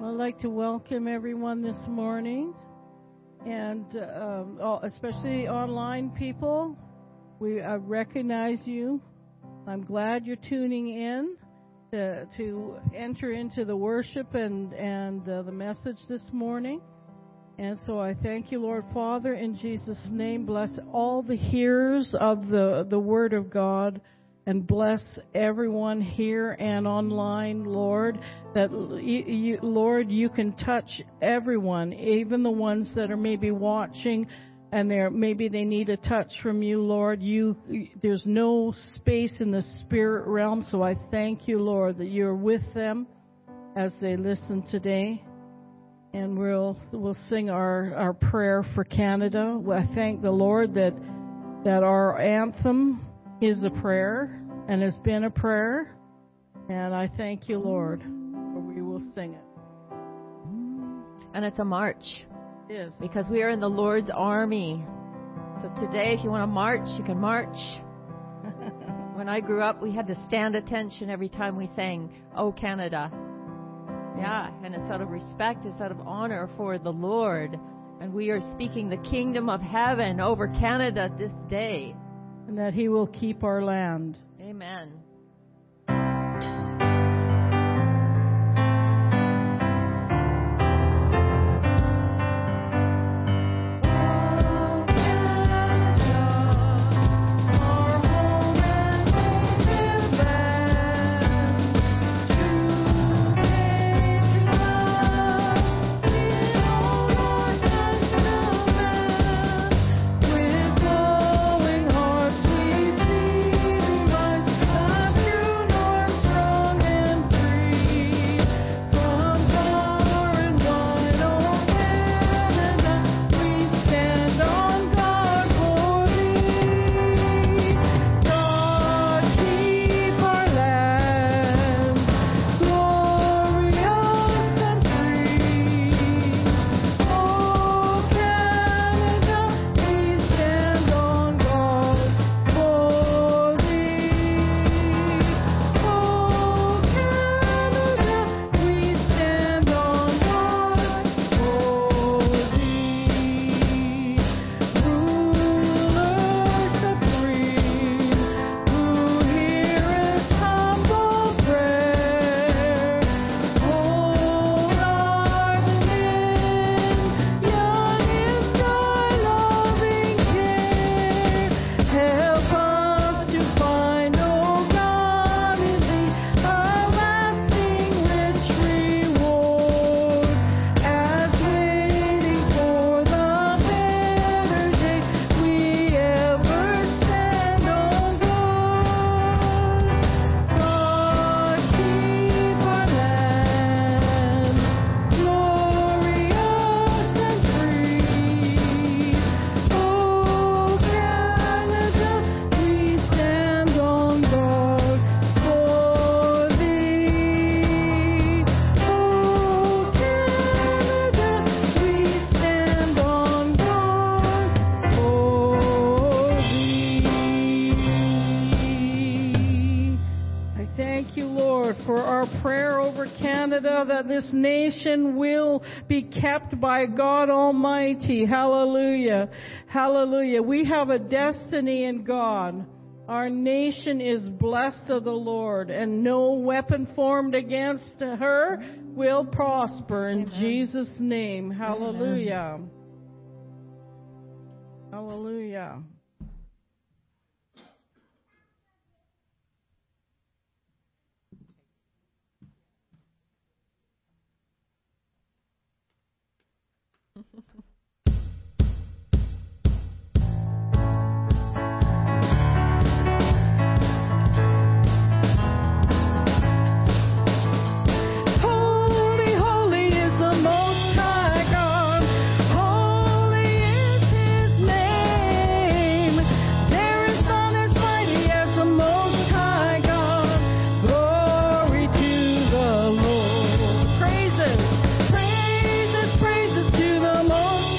I'd like to welcome everyone this morning, and especially online people. We recognize you. I'm glad you're tuning in to enter into the worship and the message this morning. And so I thank you, Lord Father, in Jesus' name. Bless all the hearers of the Word of God, and bless everyone here and online, Lord, that Lord, you can touch everyone, even the ones that are maybe watching and maybe they need a touch from you, Lord. There's no space in the spirit realm, so I thank you, Lord, that you're with them as they listen today. And we'll sing our prayer for Canada. I thank the Lord that our anthem is a prayer and has been a prayer. And I thank you, Lord, for we will sing it. And it's a march. It is. Because we are in the Lord's army. So today, if you want to march, you can march. When I grew up, we had to stand attention every time we sang, "Oh, Canada." Yeah, and it's out of respect, it's out of honor for the Lord. And we are speaking the kingdom of heaven over Canada this day. And that He will keep our land. Amen. That this nation will be kept by God Almighty. Hallelujah. Hallelujah. We have a destiny in God. Our nation is blessed of the Lord, and no weapon formed against her will prosper in Amen. Jesus' name. Hallelujah. Amen. Hallelujah. Praises to the Most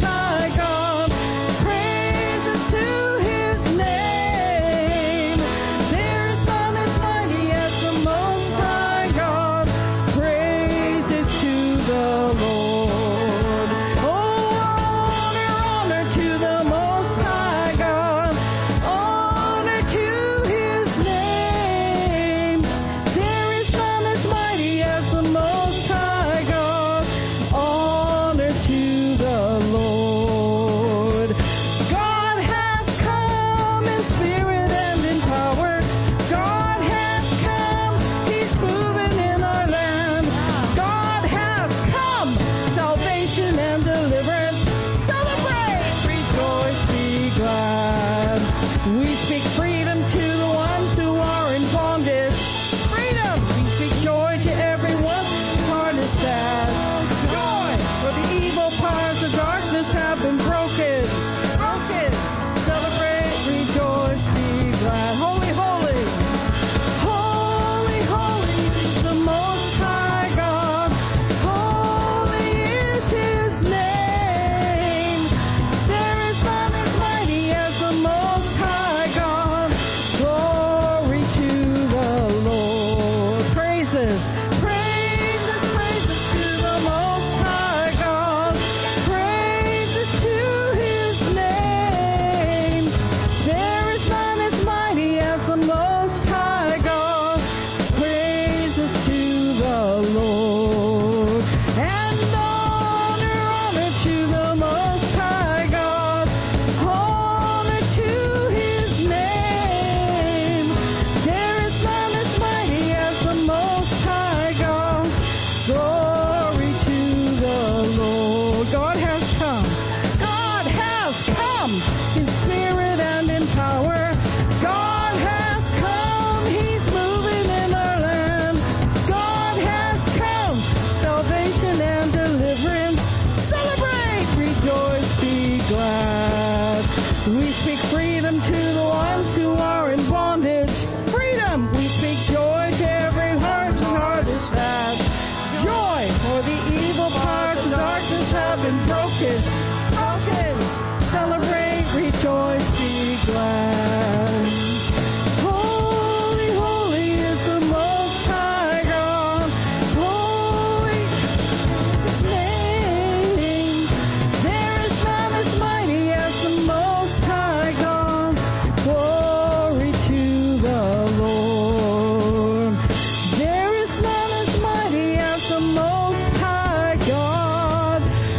been broken, broken. Celebrate, rejoice, be glad. Holy, holy is the Most High God. Holy is His name. There is none as mighty as the Most High God. Glory to the Lord. There is none as mighty as the Most High God.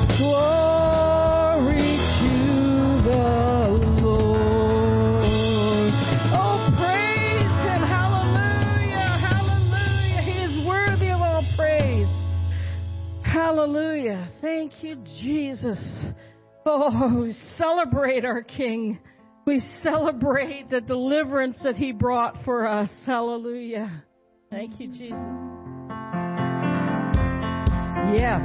Glory to the Lord. Oh, praise Him. Hallelujah. Hallelujah. He is worthy of all praise. Hallelujah. Thank you, Jesus. Oh, we celebrate our King. We celebrate the deliverance that He brought for us. Hallelujah. Thank you, Jesus. Yes.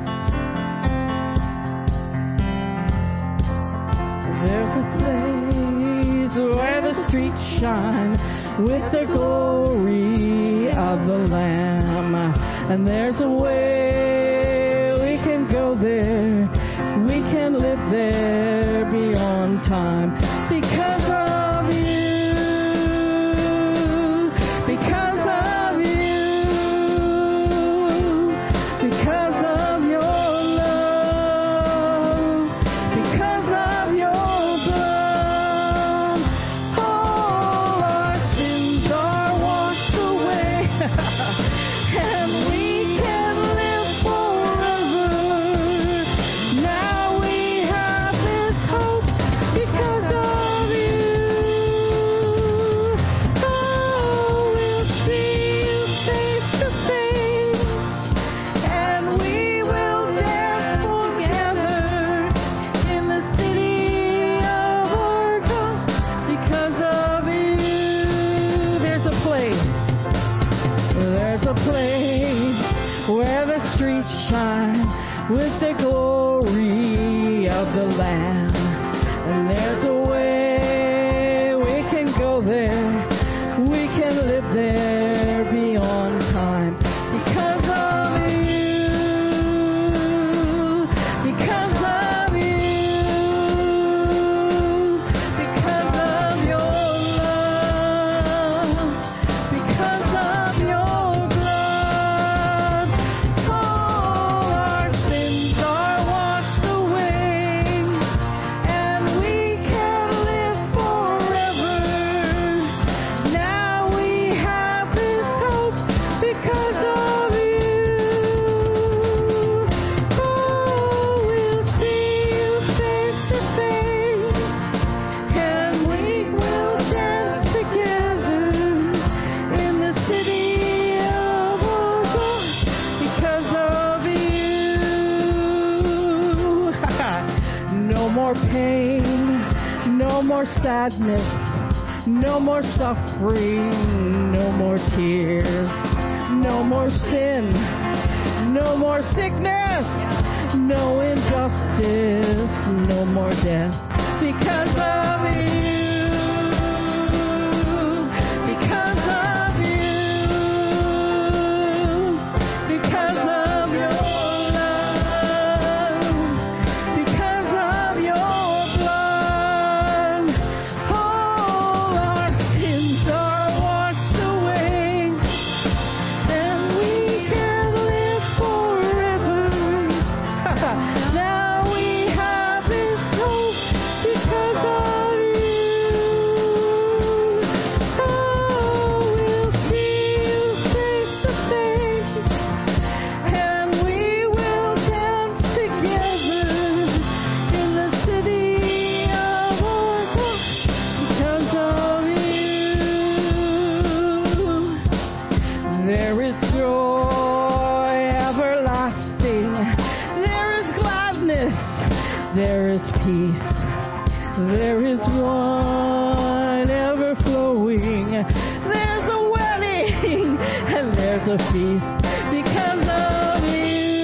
There's a place where the streets shine with the glory of the Lamb. And there's a way we can go there. We can live there beyond time. Because of you. Because of you. Because of your love. Because of your blood. All our sins are washed away. And we can live forever. Now we have this hope because of you. Oh, we'll see you face to face, and we will dance together in the city of our God because of you. There's a place where the streets shine with the glory of the Lamb. And there's a way we can go there. We can live there beyond time. Because of you. Because of you. Because of your love. Because of your blood. All our sins are washed away, and we can live forever. Now we have this hope because of you. Oh, we'll see you face to face, and we will dance together in the city of our God because of you. No more pain, no more sadness, no more suffering, no more tears, no more sin, no more sickness, no injustice, no more death because of you. Because of you. Because of your love. Because of your blood. All our sins are washed away, and we can live forever. Now we have this hope because of you. Oh, we'll see you face to face, and we will dance together in the city of our God because of you. There is joy everlasting. There is gladness. There is peace. There is wine ever flowing. There's a wedding and there's a feast because of you.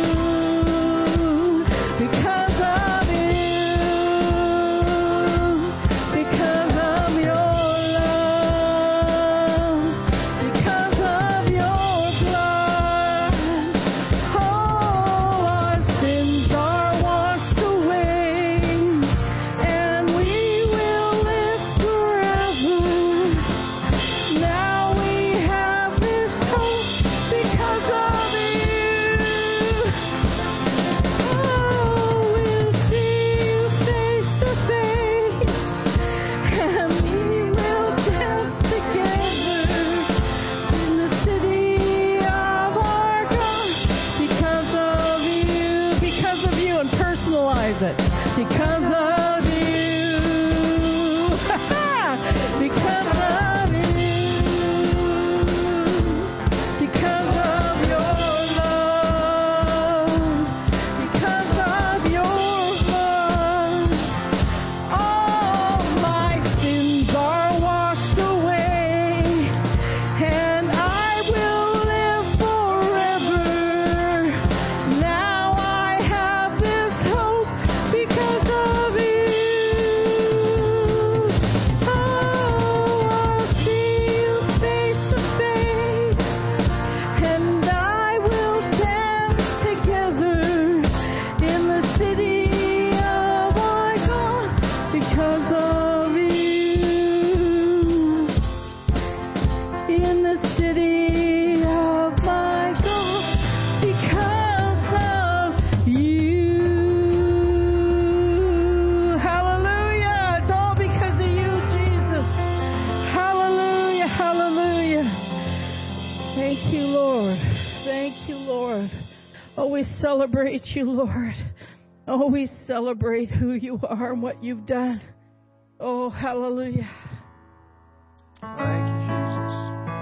Because of you. Because of your love. Because of your blood. All our sins are washed it. Because of you. Because of you. Because of your love. Because of your love. All my sins are washed away. And I will live forever. Now I have this hope because of you. Oh, I'll see you face to face, and I will dance together in the city of my God because of you. In the city of my God because of you. Hallelujah. It's all because of you, Jesus. Hallelujah. Hallelujah. Thank you, Lord. Thank you, Lord. Oh, we celebrate you, Lord. Oh, we celebrate who you are and what you've done. Oh, hallelujah. Thank you, Jesus.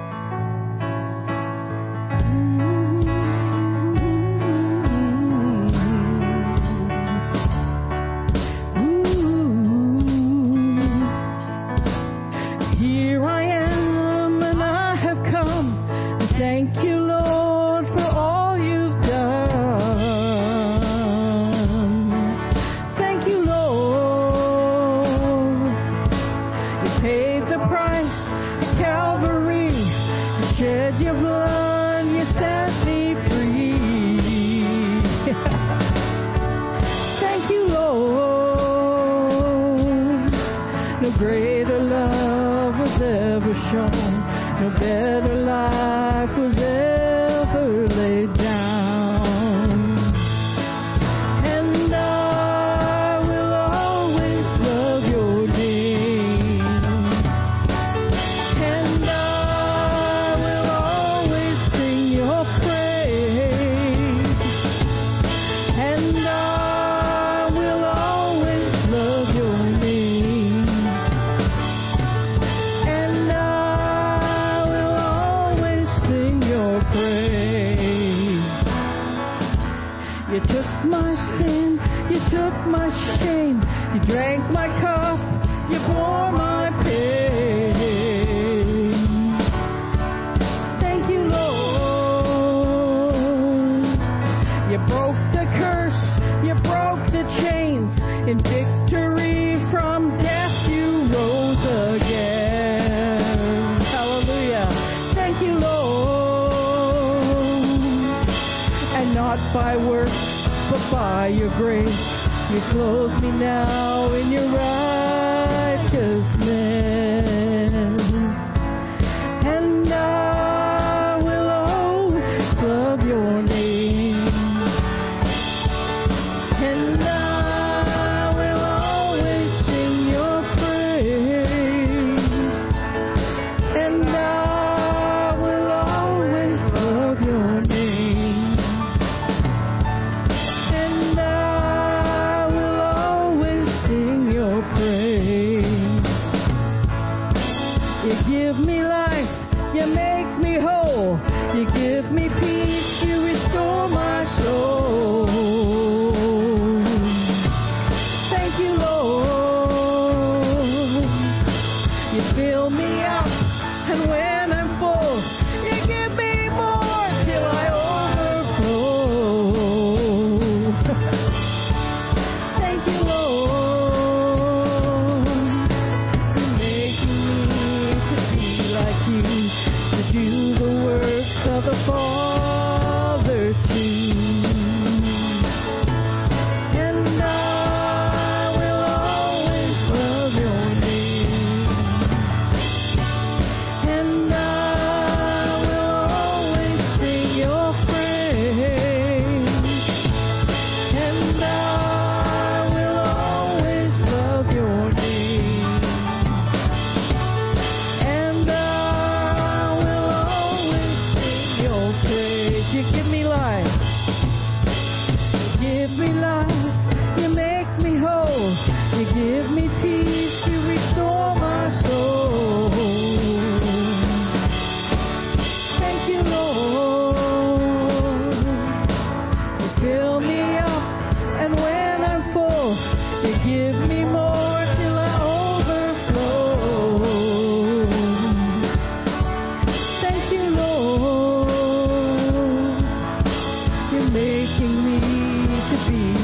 Here I am and I have come. Thank you, Lord, for all you've done. Thank you, Lord. You paid the price at Calvary. You shed your blood, you set me free. Thank you, Lord. No greater love was ever shown. No better life was ever laid down. And I will always love your name. And I will always sing your praise. And I will always love your name. And I will always sing your praise. You took my sin, you took my shame, you drank my cup, you bore my pain. Thank you, Lord. You broke the curse, you broke the chains. In victory from death, you rose again. Hallelujah. Thank you, Lord. And not by works, but by your grace. You clothe me now in your righteousness. And I will always love your name. And I will always sing your praise. And I will always love your name. And I will always sing your praise.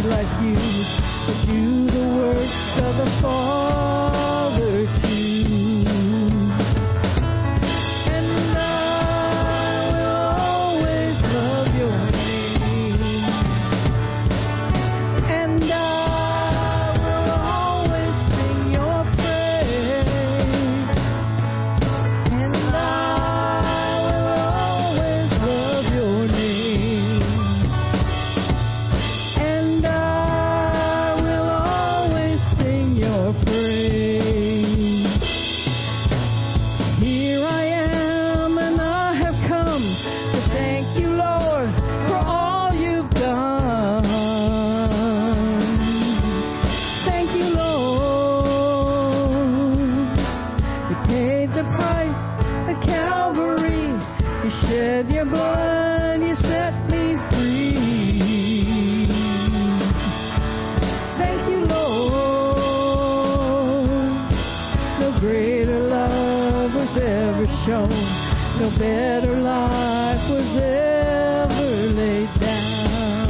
like you, but do the works of the Father too. And I will always love your name. And I will always sing your praise. And I will always love your name. And I will always sing your praise. Here I am, and I have come to thank you, Lord, for all you've done. Thank you, Lord. You paid the price at Calvary. You shed your blood, you set me free. Thank you, Lord. No greater love was ever shown. No better life was ever laid down.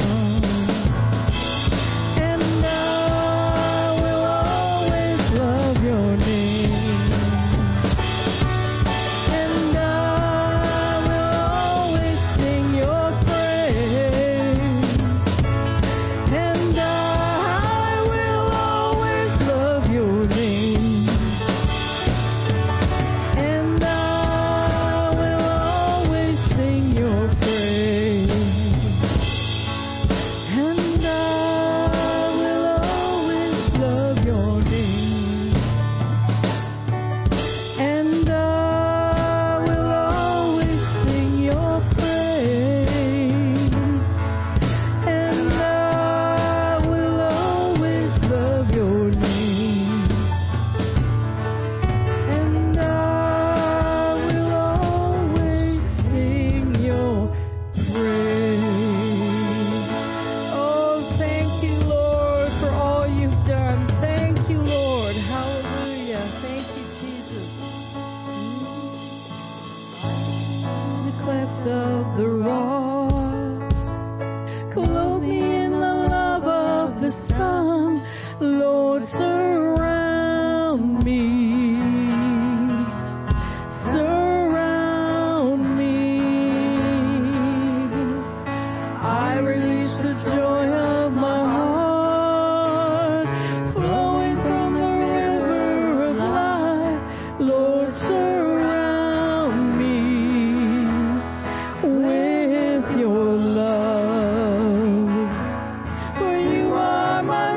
And I will always love your name. And I will always sing your praise. And I will always love your name. And I will always sing your praise. And I will always love your name. And I will always sing your praise. And I will always love your name. And I will always sing your praise. Oh, thank you, Lord, for all you've done. Thank you, Lord. Hallelujah. Thank you, Jesus. The cleft of the rock, clothe me in the love of the sun. Lord, surround me. Surround me. I release the joy of my heart, flowing from the river of life. Lord, surround me with your love. For you are my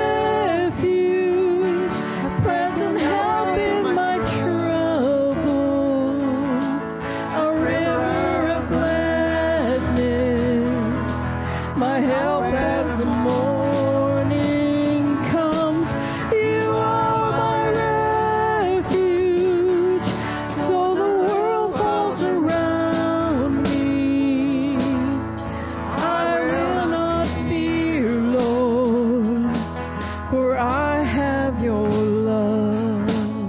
refuge, a present help in my trouble, a river of gladness, my help as the morning comes. You are my refuge, though the world falls around me. I will not fear, Lord, for I have your love.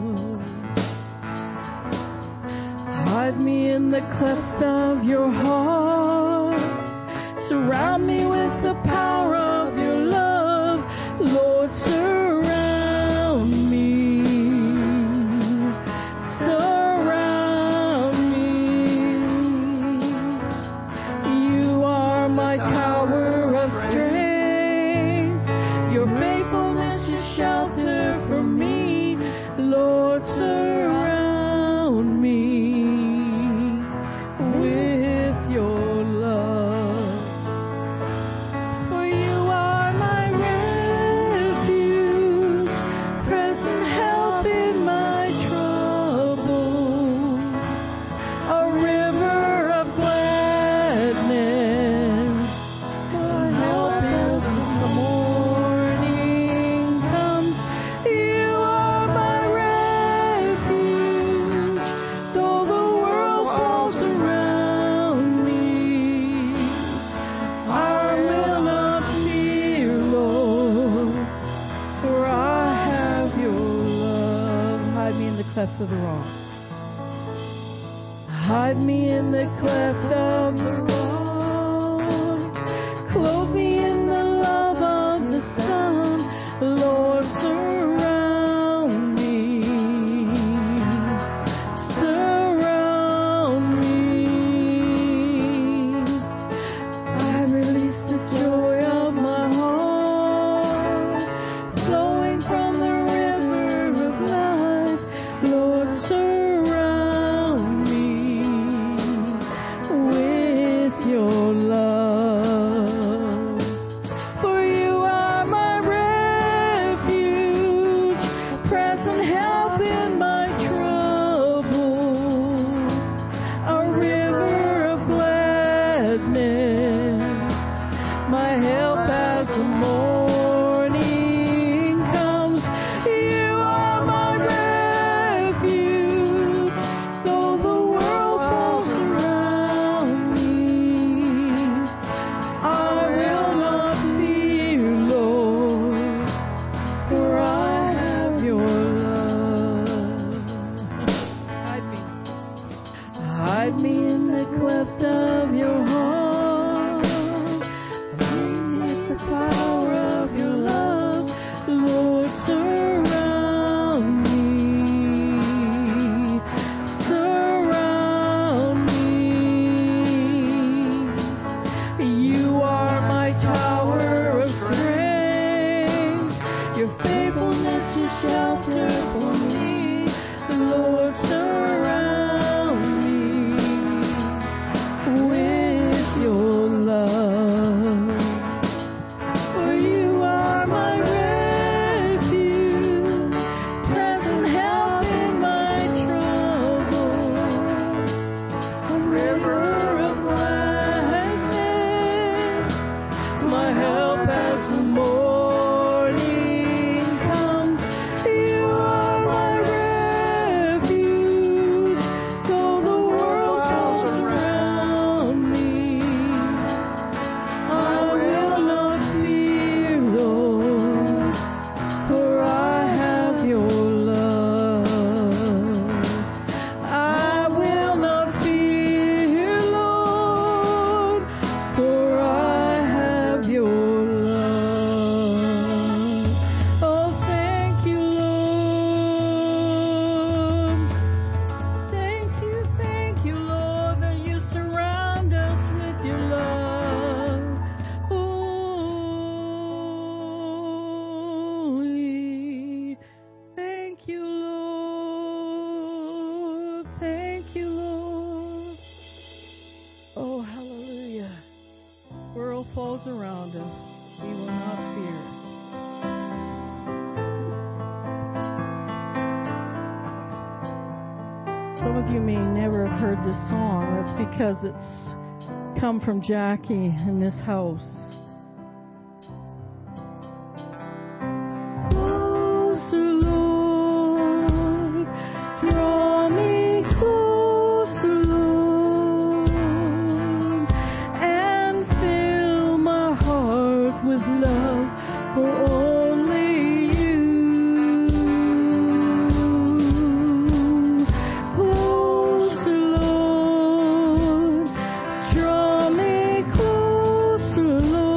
Hide me in the cleft of your heart. Surround me with the power of your love. Lord, surround me. Surround me. You are my tower of strength. Your faithfulness is shelter for me. Lord, surround me with your love. For you are my refuge, present help in my trouble, a river of gladness, my help as the morning comes. You are my refuge, though the world falls around me. I will not fear, Lord, for I have your love. Hide me in the cleft of the rock. Hide me in the cleft of the rock. Clothe me in the love of You are my tower of strength. Your faithfulness is shelter for me. The Lord surround me with your love. For you are my refuge, present help in my trouble. A river of gladness, my help as the morning comes. You are my refuge, though the world falls around me. I will not fear, Lord, for I have your love. I will not fear, Lord, for I have your love. Oh, thank you, Lord. Thank you, Lord, that you surround us with your love. Holy. Thank you, Lord. Thank you, Lord. Oh, hallelujah. The world falls around us. We will not fear. Some of you may never have heard this song. That's because it's come from Jackie in this house. Closer, Lord, draw me closer, Lord, and fill my heart with love for only you. Closer, Lord, draw me closer, Lord.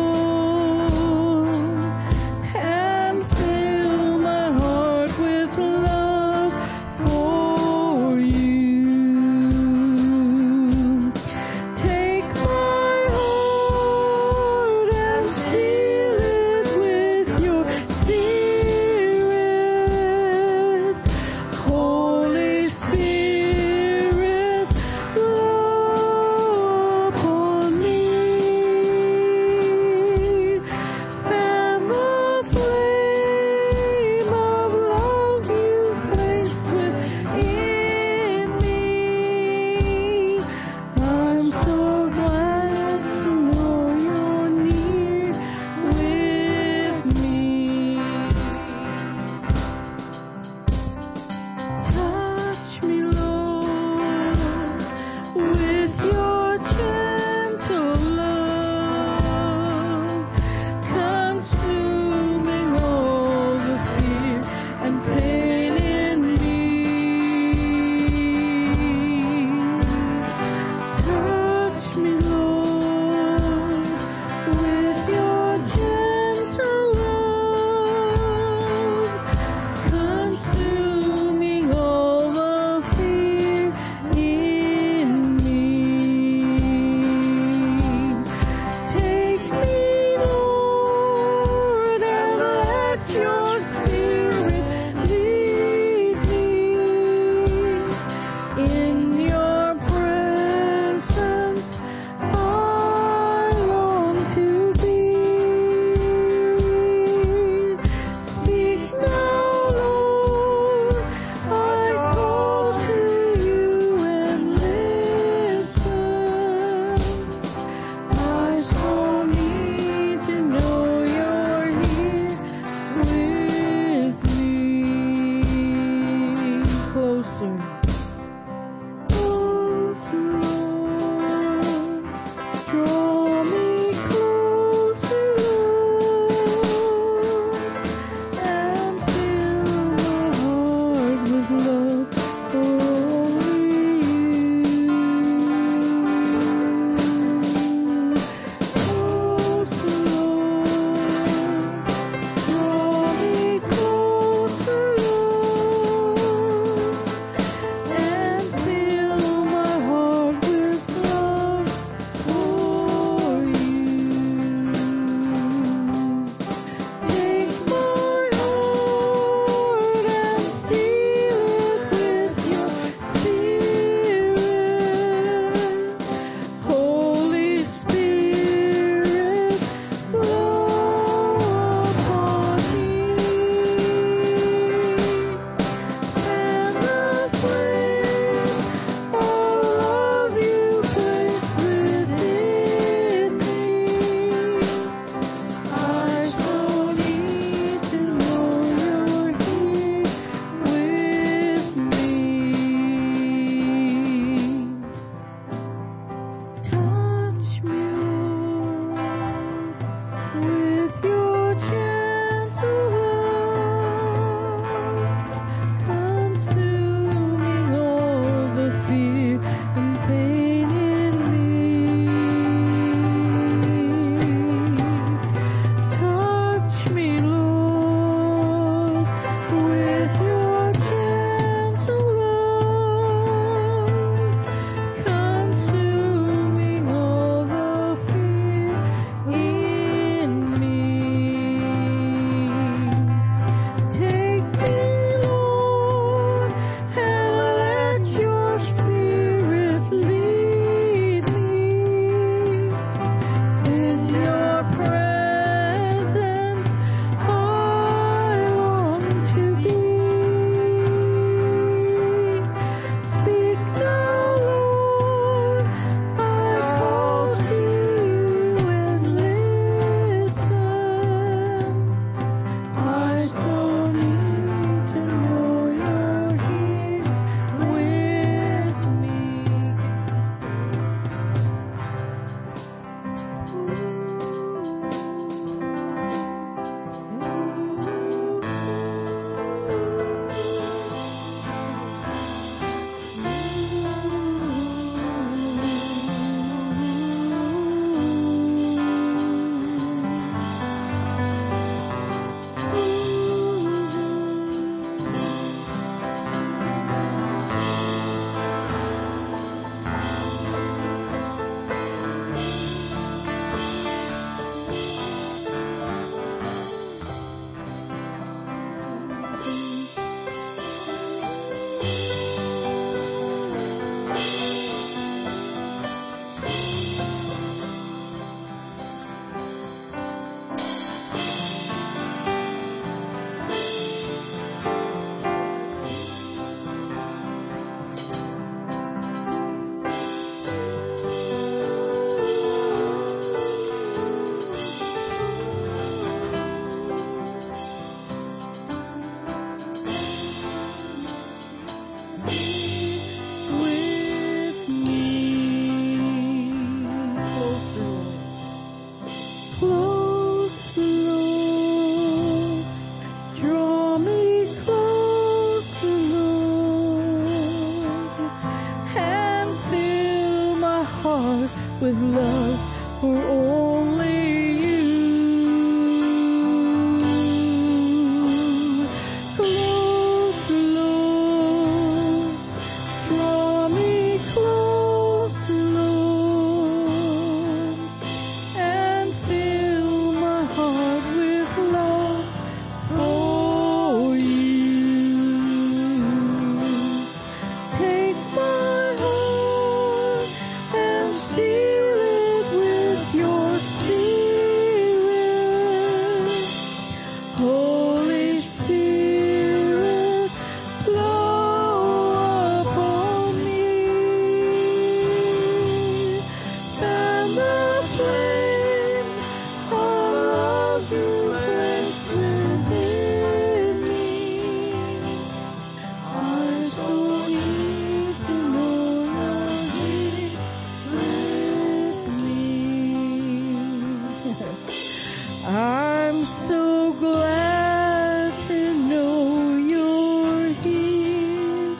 I'm so glad to know you're here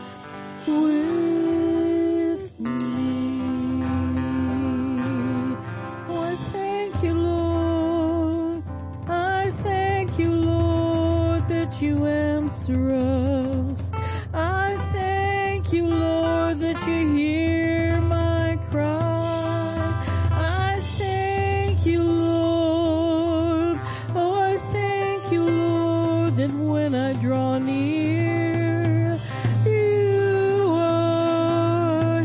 with me. Oh, I thank you, Lord. I thank you, Lord, that you answer us. I thank you, Lord, that you hear my cry. I thank you, Lord. Oh, I thank you, Lord, that when I draw near, you are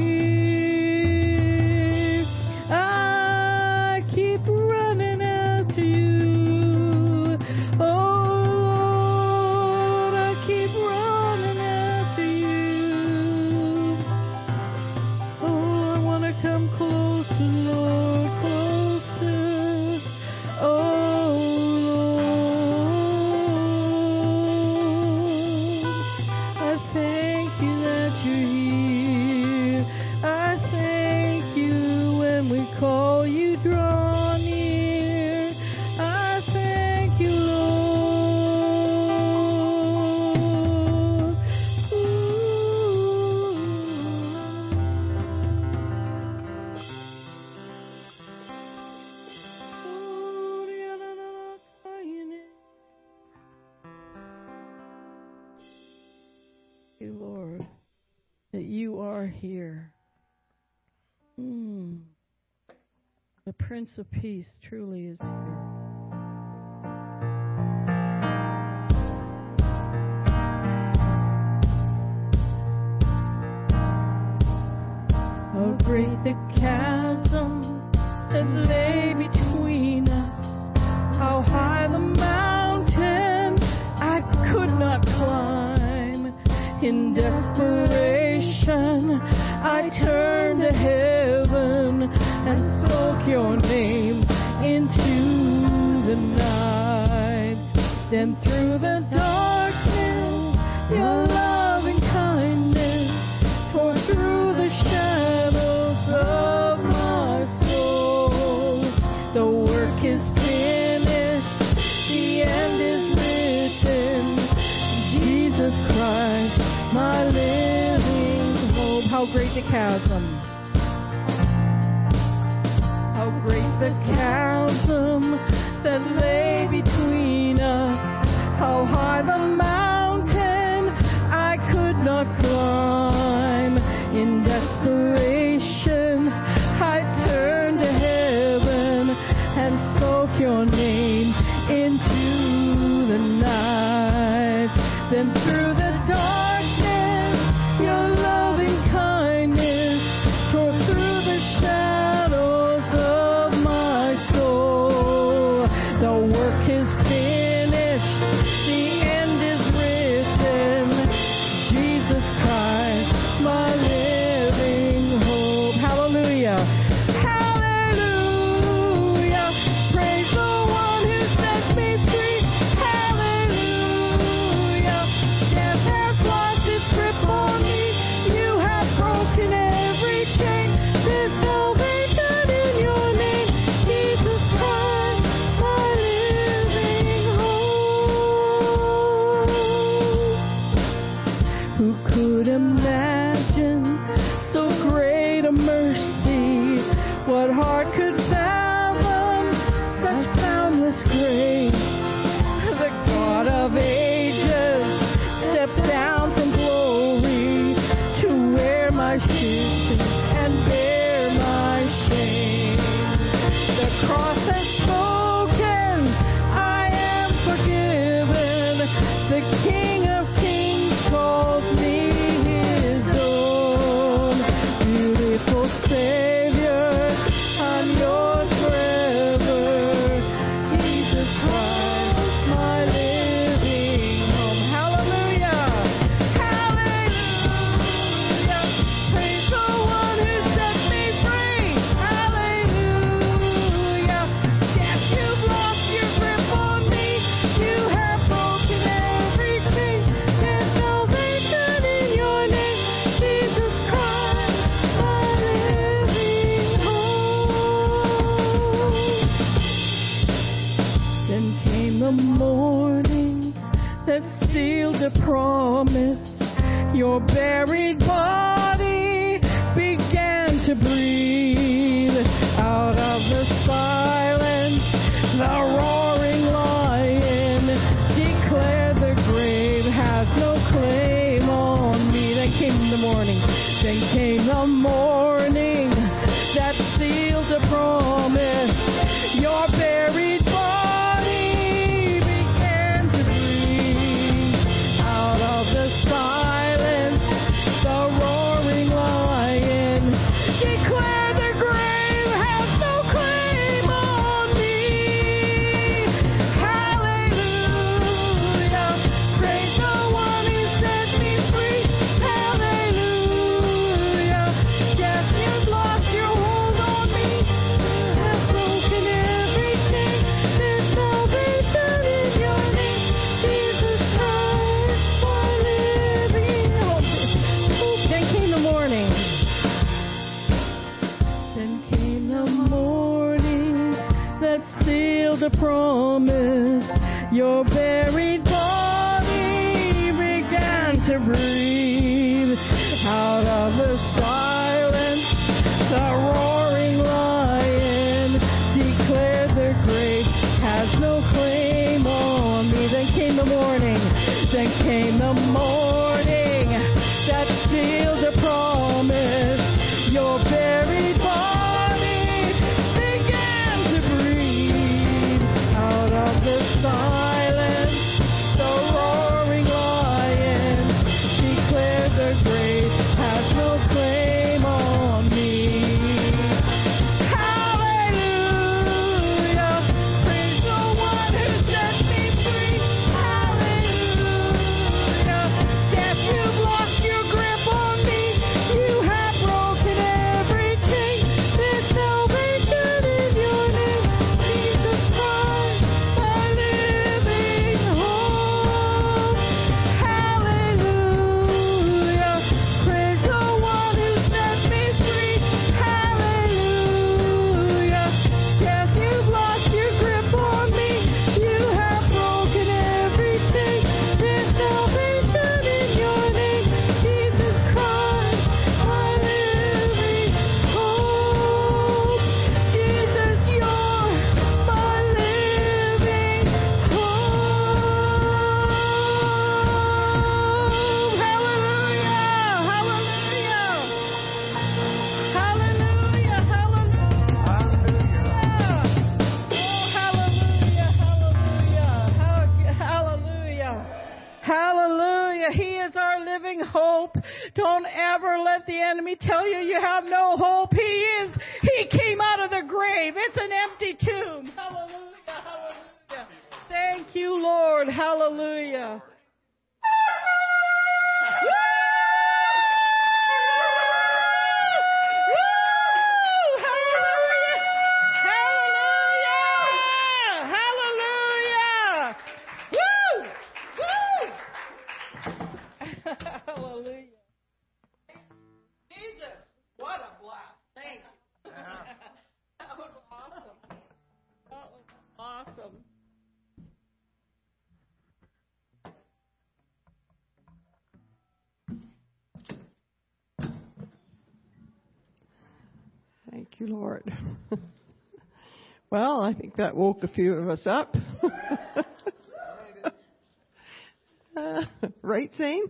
here. I keep running after you. Oh, Lord, I keep running after you. Oh, I want to come closer, Lord, closer. Oh, Lord, I thank you that you're here. I thank you when we call you, draw near. I thank you, Lord. Thank you, Lord, that you are here. The Prince of Peace truly is here. How great the chasm that lay between us. How high the mountain I could not climb. In desperation, I turned to heaven and spoke your name into the night. Then through the darkness, your loving kindness tore through the shadows of my soul. The work is finished, the end is written. Jesus Christ, my living hope. How great the chasm. How great the chasm that lay between us. How high the mountain I could not climb. In desperation, I turned to heaven and spoke your name into the night. Then through the darkness, your loving kindness tore through the shadows of my soul. The work is finished, the end is written. Jesus Christ, my living hope. Hallelujah. Hallelujah. Praise the one who sets me free. Hallelujah. Death has lost its grip on me. You have broken every chain. There's salvation in your name. Jesus Christ, my living the promise. Your buried body began to breathe. Out of the silence, the roaring lion declared the grave has no claim on me. Then came the morning. Then came the morning that sealed the promise. Your buried body began to breathe. Out of the silence, the roaring lion declared the grave has no claim on me. Hallelujah. Praise the one who set me free. Hallelujah. Yes, you've lost your hold on me. You have broken every chain. There's salvation in your name. Jesus Christ, my living hope. Then came the morning. Then came the morning that sealed the promise. Your buried body began to breathe. Out of the silence, the roaring lion declared the grave has no claim on me. Then came the morning. Then came the morning that sealed the promise. Your buried body began to breathe. Out of the silence, the roaring lion declared the grave has no claim on me. Hallelujah. Praise the one who set me free. Hallelujah. Death, you've lost your grip on me. You have broken every chain. There's salvation in your name. Jesus Christ, my living hope. Hallelujah. Praise the one who set me free. Hallelujah. Death, you've lost your grip on me. You have broken every chain. There's salvation in your name. Jesus Christ, my living hope. Jesus, you're my living hope. Hallelujah. Hallelujah. Hallelujah. Hallelujah. Hallelujah. He is our living hope. Don't ever let the enemy tell you you have no hope. He came out of the grave. It's an empty tomb. Hallelujah. Hallelujah. Thank you, Lord. Hallelujah. Hallelujah. Jesus, what a blast. Thank you. That was awesome. That was awesome. Thank you, Lord. Well, I think that woke a few of us up. Right, Zane?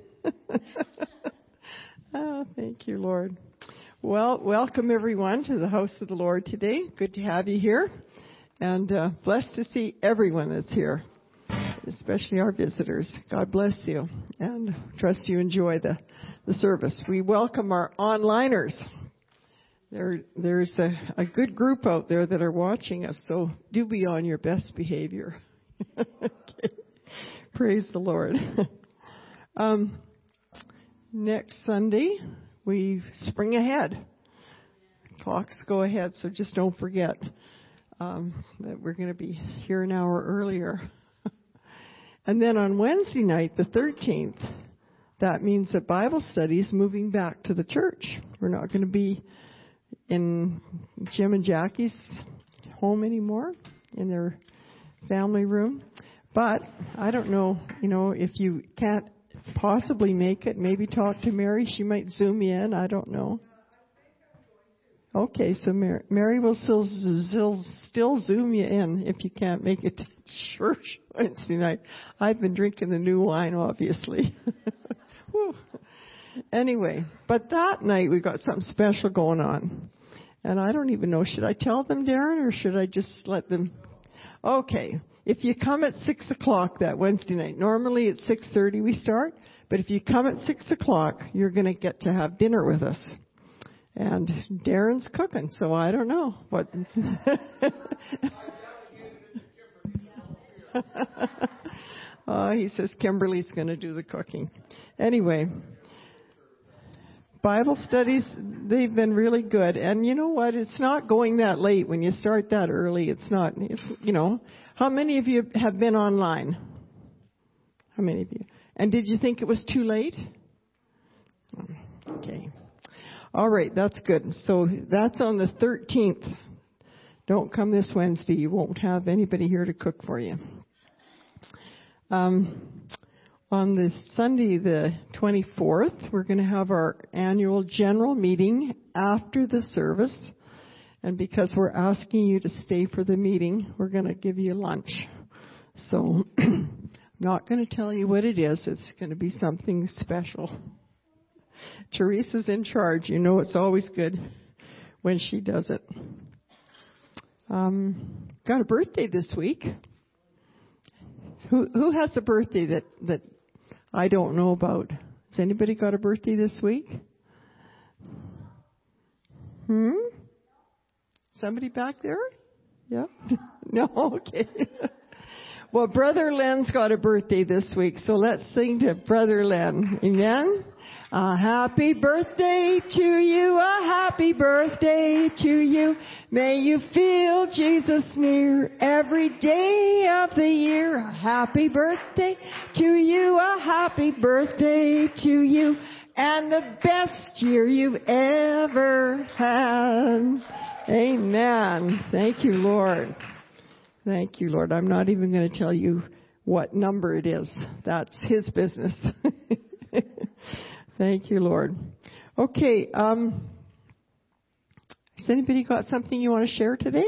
Oh, thank you, Lord. Well, welcome everyone to the house of the Lord today. Good to have you here. And blessed to see everyone that's here, especially our visitors. God bless you. And trust you enjoy the service. We welcome our onliners. There's a good group out there that are watching us, so do be on your best behavior. Okay. Praise the Lord. Next Sunday, we spring ahead. Clocks go ahead, so just don't forget that we're going to be here an hour earlier. And then on Wednesday night, the 13th, that means that Bible study is moving back to the church. We're not going to be in Jim and Jackie's home anymore, in their family room. But I don't know, if you can't possibly make it. Maybe talk to Mary. She might Zoom you in. I don't know. Okay, so Mary will still Zoom you in if you can't make it to church Wednesday night. I've been drinking the new wine, obviously. Anyway, but that night we got something special going on. And I don't even know, should I tell them, Darren, or should I just let them? Okay, if you come at 6 o'clock that Wednesday night, normally at 6:30 we start, but if you come at 6 o'clock, you're going to get to have dinner with us. And Darren's cooking, so I don't know what. He says Kimberly's going to do the cooking. Anyway, Bible studies, they've been really good. And you know what? It's not going that late when you start that early. It's, how many of you have been online? How many of you? And did you think it was too late? Okay. All right, that's good. So that's on the 13th. Don't come this Wednesday. You won't have anybody here to cook for you. On the Sunday, the 24th, we're going to have our annual general meeting after the service. And because we're asking you to stay for the meeting, we're going to give you lunch. So I'm not going to tell you what it is. It's going to be something special. Teresa's in charge. You know it's always good when she does it. Got a birthday this week. Who has a birthday that I don't know about? Has anybody got a birthday this week? Somebody back there? Yeah? No? Okay. Well, Brother Len's got a birthday this week, so let's sing to Brother Len. Amen? A happy birthday to you, a happy birthday to you. May you feel Jesus near every day of the year. A happy birthday to you, a happy birthday to you. And the best year you've ever had. Amen. Thank you, Lord. Thank you, Lord. I'm not even going to tell you what number it is. That's His business. Thank you, Lord. Okay, has anybody got something you want to share today?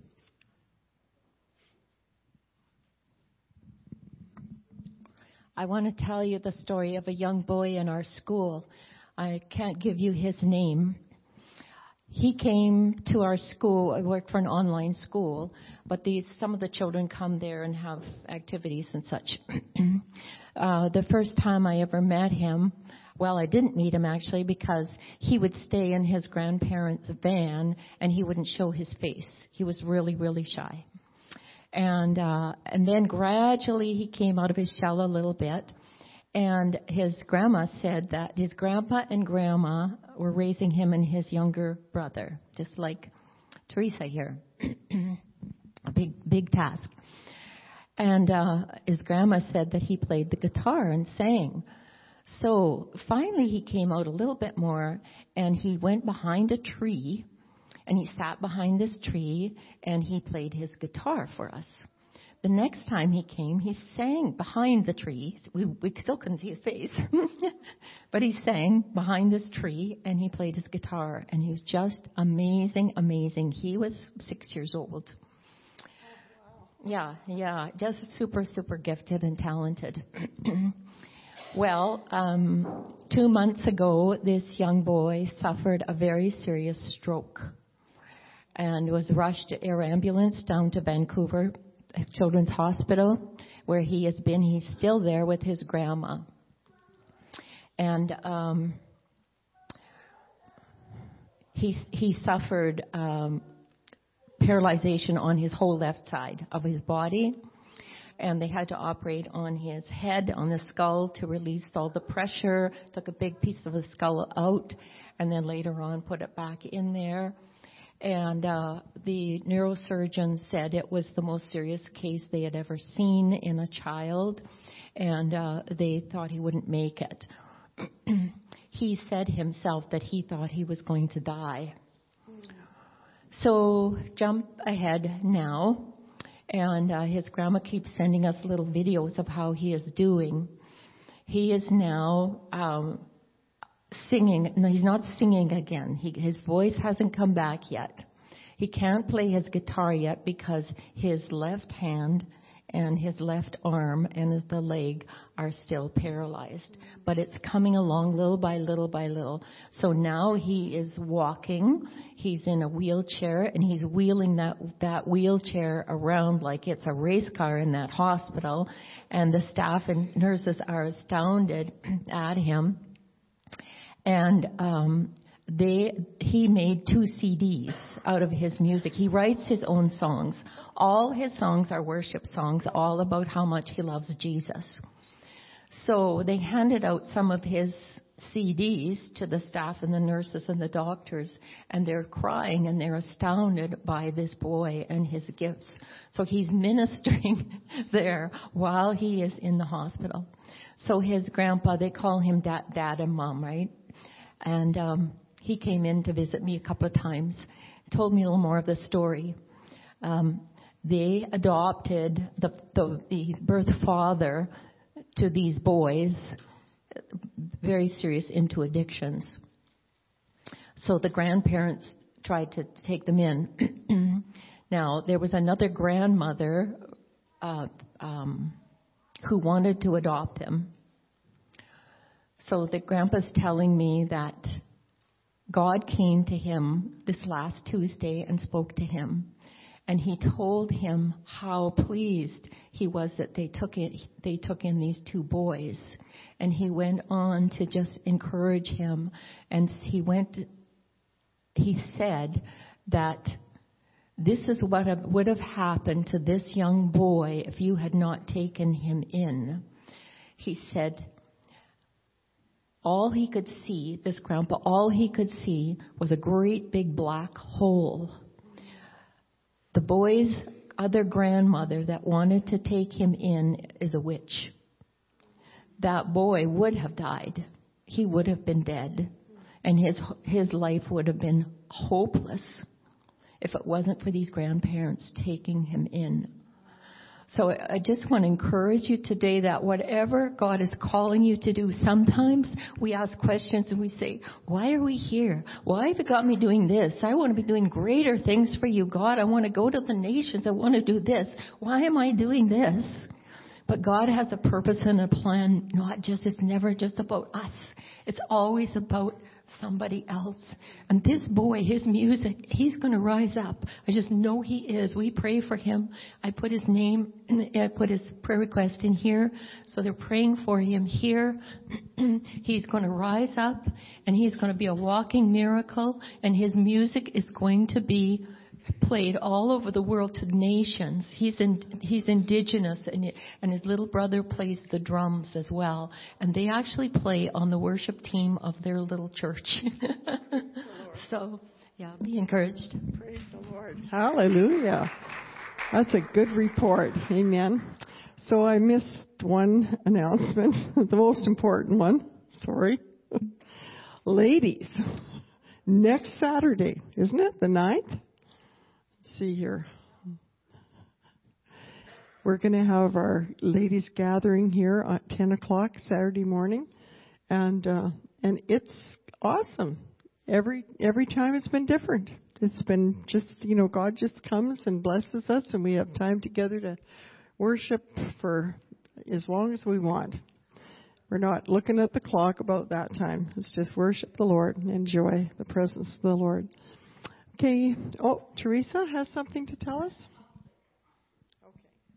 I want to tell you the story of a young boy in our school. I can't give you his name. He came to our school. I worked for an online school, but some of the children come there and have activities and such. The first time I ever met him, well, I didn't meet him actually because he would stay in his grandparents' van and he wouldn't show his face. He was really, really shy. And then gradually he came out of his shell a little bit. And his grandma said that his grandpa and grandma were raising him and his younger brother, just like Teresa here. A big task. And his grandma said that he played the guitar and sang. So finally he came out a little bit more, and he went behind a tree, and he sat behind this tree, and he played his guitar for us. The next time he came, he sang behind the tree. We still couldn't see his face. But he sang behind this tree, and he played his guitar. And he was just amazing, amazing. He was 6 years old. Yeah, just super, super gifted and talented. Well, 2 months ago, this young boy suffered a very serious stroke and was rushed to air ambulance down to Vancouver Children's Hospital, where he has been. He's still there with his grandma. And he suffered paralyzation on his whole left side of his body. And they had to operate on his head, on the skull, to release all the pressure, took a big piece of the skull out, and then later on put it back in there. And the neurosurgeon said it was the most serious case they had ever seen in a child, and they thought he wouldn't make it. He said himself that he thought he was going to die. So jump ahead now. And his grandma keeps sending us little videos of how he is doing. he is now singing. No, he's not singing again. His voice hasn't come back yet. He can't play his guitar yet because his left hand and his left arm and the leg are still paralyzed. But it's coming along little by little by little. So now he is walking. He's in a wheelchair, and he's wheeling that wheelchair around like it's a race car in that hospital. And the staff and nurses are astounded at him. And he made 2 CDs out of his music. He writes his own songs. All his songs are worship songs, all about how much he loves Jesus. So they handed out some of his CDs to the staff and the nurses and the doctors, and they're crying and they're astounded by this boy and his gifts. So he's ministering there while he is in the hospital. So his grandpa, they call him Dad and Mom, right? And he came in to visit me a couple of times, told me a little more of the story. They adopted the birth father to these boys, very serious into addictions. So the grandparents tried to take them in. Now, there was another grandmother who wanted to adopt him. So the grandpa's telling me that God came to him this last Tuesday and spoke to him. And he told him how pleased he was that they took in these 2 boys. And he went on to just encourage him. And he said that this is what would have happened to this young boy if you had not taken him in. He said, all he could see, this grandpa, all he could see was a great big black hole. The boy's other grandmother that wanted to take him in is a witch. That boy would have died. He would have been dead. And his life would have been hopeless if it wasn't for these grandparents taking him in. So I just want to encourage you today that whatever God is calling you to do, sometimes we ask questions and we say, why are we here? Why have you got me doing this? I want to be doing greater things for you, God. I want to go to the nations. I want to do this. Why am I doing this? But God has a purpose and a plan. It's never just about us. It's always about somebody else. And this boy, his music, he's going to rise up. I just know he is. We pray for him. I put his name, I put his prayer request in here. So they're praying for him here. He's going to rise up and he's going to be a walking miracle. And his music is going to be played all over the world to nations. He's indigenous, and his little brother plays the drums as well. And they actually play on the worship team of their little church. So, yeah, be encouraged. Praise the Lord. Hallelujah. That's a good report. Amen. So I missed one announcement, the most important one. Sorry. Ladies, next Saturday, isn't it? The 9th? See here. We're going to have our ladies gathering here at 10 o'clock Saturday morning, and it's awesome. Every time it's been different. It's been just, God just comes and blesses us, and we have time together to worship for as long as we want. We're not looking at the clock about that time. It's just worship the Lord and enjoy the presence of the Lord. Okay. Oh, Teresa has something to tell us? Okay.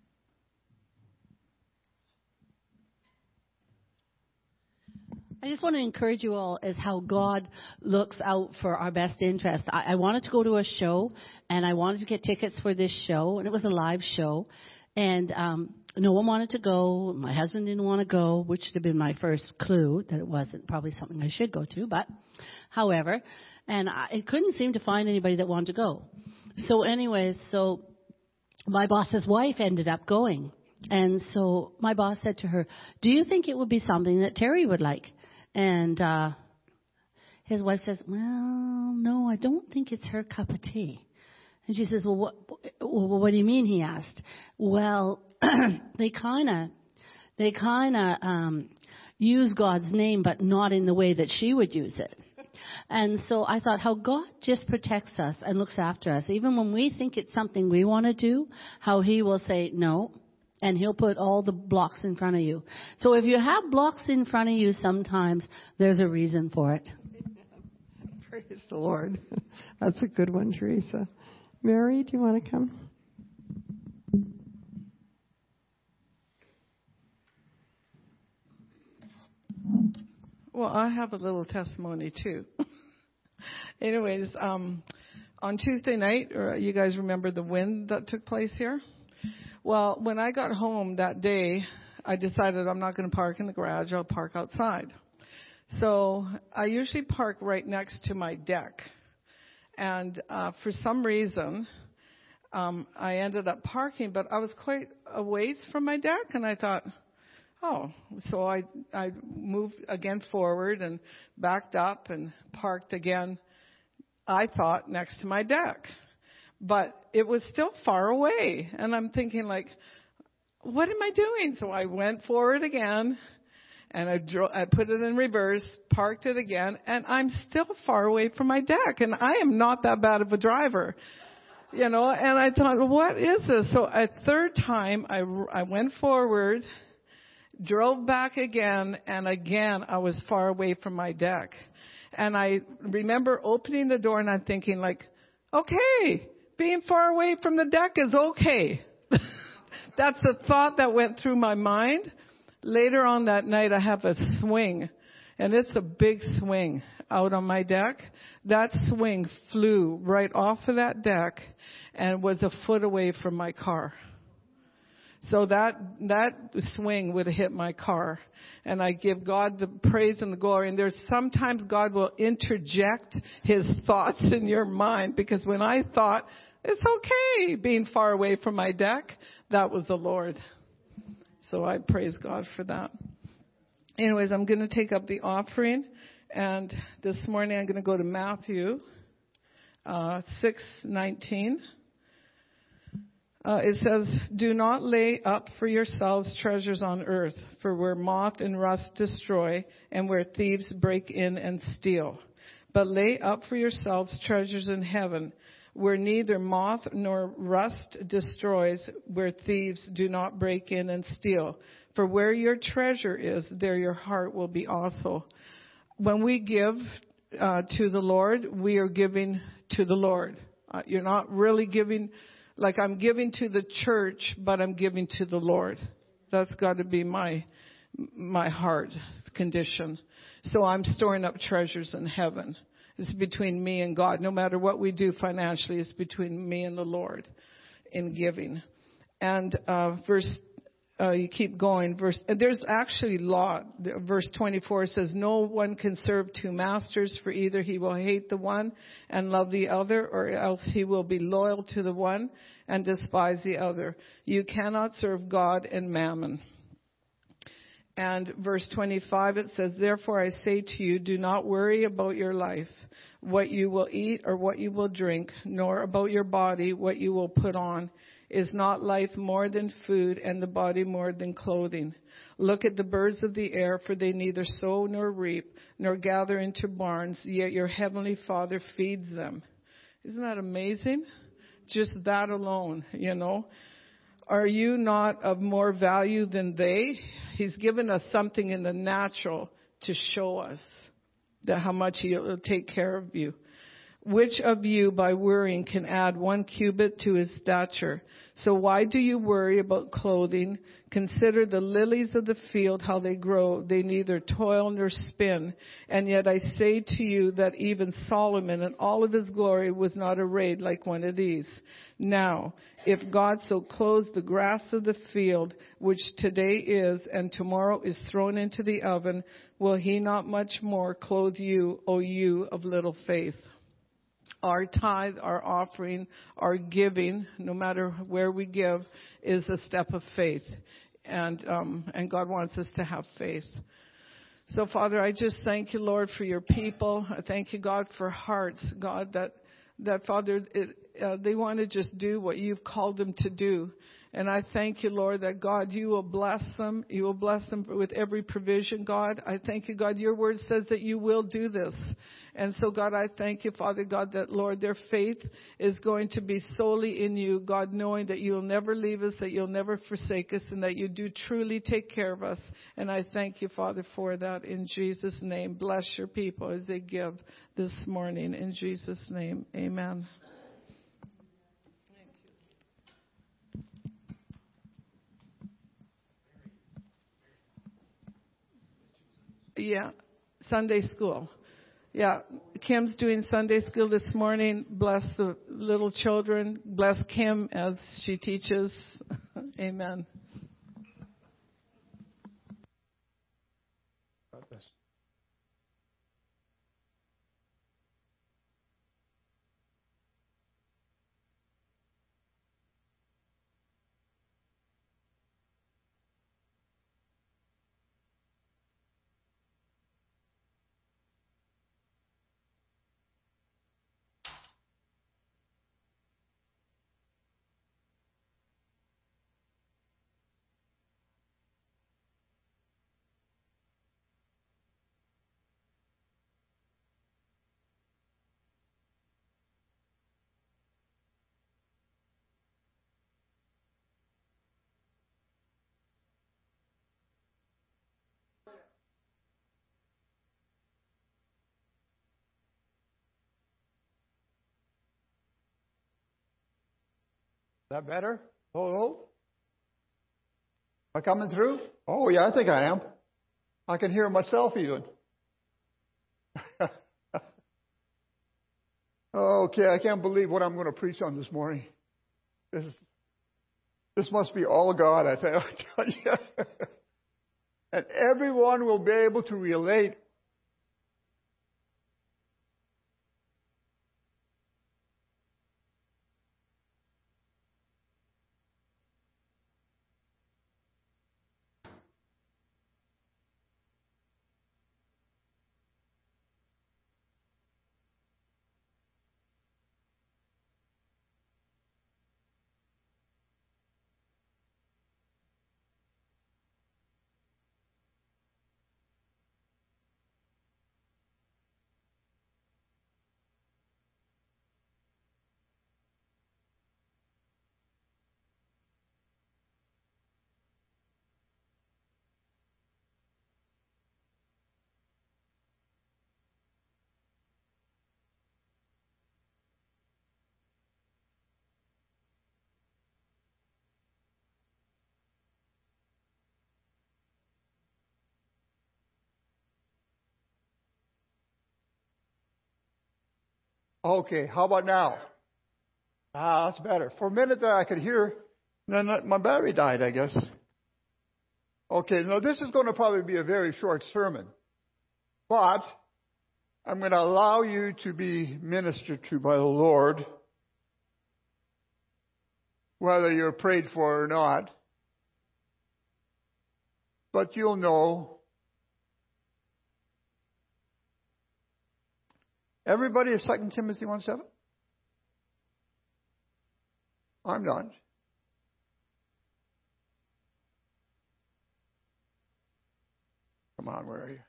I just want to encourage you all as how God looks out for our best interest. I wanted to go to a show, and I wanted to get tickets for this show, and it was a live show. And no one wanted to go. My husband didn't want to go, which would have been my first clue that it wasn't probably something I should go to. But, however, and I couldn't seem to find anybody that wanted to go. So anyways, my boss's wife ended up going. And so my boss said to her, do you think it would be something that Terry would like? And his wife says, well, no, I don't think it's her cup of tea. And she says, well, what do you mean? He asked. Well, they kind of use God's name, but not in the way that she would use it. And so I thought how God just protects us and looks after us. Even when we think it's something we want to do, how he will say no, and he'll put all the blocks in front of you. So if you have blocks in front of you sometimes, there's a reason for it. Praise the Lord. That's a good one, Teresa. Mary, do you want to come? Well, I have a little testimony too. Anyways, on Tuesday night, you guys remember the wind that took place here? Well, when I got home that day, I decided I'm not going to park in the garage. I'll park outside. So I usually park right next to my deck. And for some reason, I ended up parking, but I was quite a ways from my deck, and I thought, oh, so I moved again forward and backed up and parked again, I thought, next to my deck. But it was still far away. And I'm thinking, like, what am I doing? So I went forward again, and I put it in reverse, parked it again, and I'm still far away from my deck. And I am not that bad of a driver. And I thought, what is this? So a third time, I went forward, drove back again, and again I was far away from my deck. And I remember opening the door and I'm thinking, like, okay, being far away from the deck is okay. That's the thought that went through my mind. Later on that night I have a swing, and it's a big swing out on my deck. That swing flew right off of that deck and was a foot away from my car. So that swing would have hit my car. And I give God the praise and the glory. And there's sometimes God will interject his thoughts in your mind, because when I thought, it's okay being far away from my deck, that was the Lord. So I praise God for that. Anyways, I'm going to take up the offering. And this morning I'm going to go to Matthew 6:19. It says, do not lay up for yourselves treasures on earth, for where moth and rust destroy, and where thieves break in and steal. But lay up for yourselves treasures in heaven, where neither moth nor rust destroys, where thieves do not break in and steal. For where your treasure is, there your heart will be also. When we give to the Lord, we are giving to the Lord. You're not really giving like I'm giving to the church, but I'm giving to the Lord. That's got to be my heart condition. So I'm storing up treasures in heaven. It's between me and God. No matter what we do financially, it's between me and the Lord in giving. And you keep going. There's actually law. Verse 24 says, no one can serve two masters, for either he will hate the one and love the other, or else he will be loyal to the one and despise the other. You cannot serve God and mammon. And verse 25, it says, therefore I say to you, do not worry about your life, what you will eat or what you will drink, nor about your body, what you will put on. Is not life more than food, and the body more than clothing? Look at the birds of the air, for they neither sow nor reap, nor gather into barns, yet your heavenly Father feeds them. Isn't that amazing? Just that alone, Are you not of more value than they? He's given us something in the natural to show us that how much he'll take care of you. Which of you by worrying can add 1 cubit to his stature? So why do you worry about clothing? Consider the lilies of the field, how they grow. They neither toil nor spin. And yet I say to you that even Solomon in all of his glory was not arrayed like one of these. Now, if God so clothes the grass of the field, which today is and tomorrow is thrown into the oven, will he not much more clothe you, O you of little faith? Our tithe, our offering, our giving, no matter where we give, is a step of faith. And God wants us to have faith. So, Father, I just thank you, Lord, for your people. I thank you, God, for hearts, God, that Father, they want to just do what you've called them to do. And I thank you, Lord, that, God, you will bless them. You will bless them with every provision, God. I thank you, God, your word says that you will do this. And so, God, I thank you, Father God, that, Lord, their faith is going to be solely in you, God, knowing that you'll never leave us, that you'll never forsake us, and that you do truly take care of us. And I thank you, Father, for that in Jesus' name. Bless your people as they give this morning. In Jesus' name, amen. Yeah, Sunday school. Yeah, Kim's doing Sunday school this morning. Bless the little children. Bless Kim as she teaches. Amen. Is that better? Hello? Am I coming through? Oh, yeah, I think I am. I can hear myself even. Okay, I can't believe what I'm going to preach on this morning. This must be all God, I tell you. And everyone will be able to relate. Okay, how about now? That's better. For a minute there I could hear, then my battery died, I guess. Okay, now this is going to probably be a very short sermon. But I'm going to allow you to be ministered to by the Lord, whether you're prayed for or not. But you'll know. Everybody is 2 Timothy 1:7? I'm not. Come on, where are you?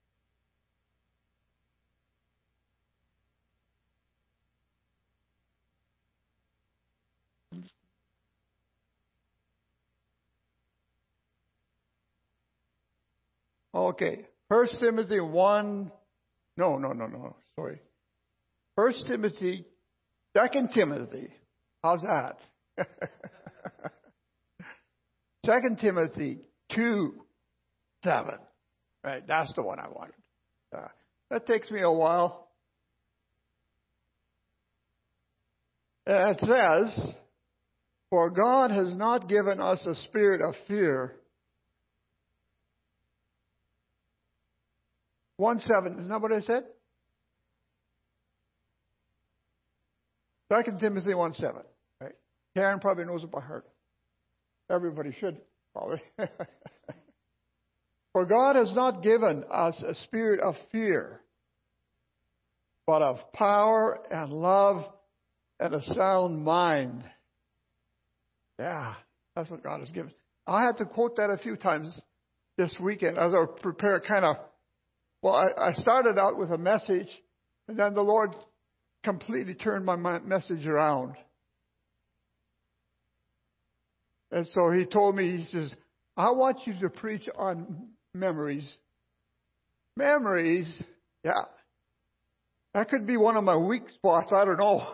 Okay. 1 Timothy 1. No. Sorry. 1 Timothy, 2 Timothy. How's that? 2 Timothy 2:7. Right, that's the one I wanted. That takes me a while. It says, "For God has not given us a spirit of fear." 1:7, isn't that what I said? 2 Timothy 1:7. Right? Karen probably knows it by heart. Everybody should, probably. "For God has not given us a spirit of fear, but of power and love and a sound mind." Yeah, That's what God has given. I had to quote that a few times this weekend as I prepare I started out with a message, and then the Lord completely turned my message around. And so He told me, He says, I want you to preach on memories. Memories, yeah. That could be one of my weak spots, I don't know.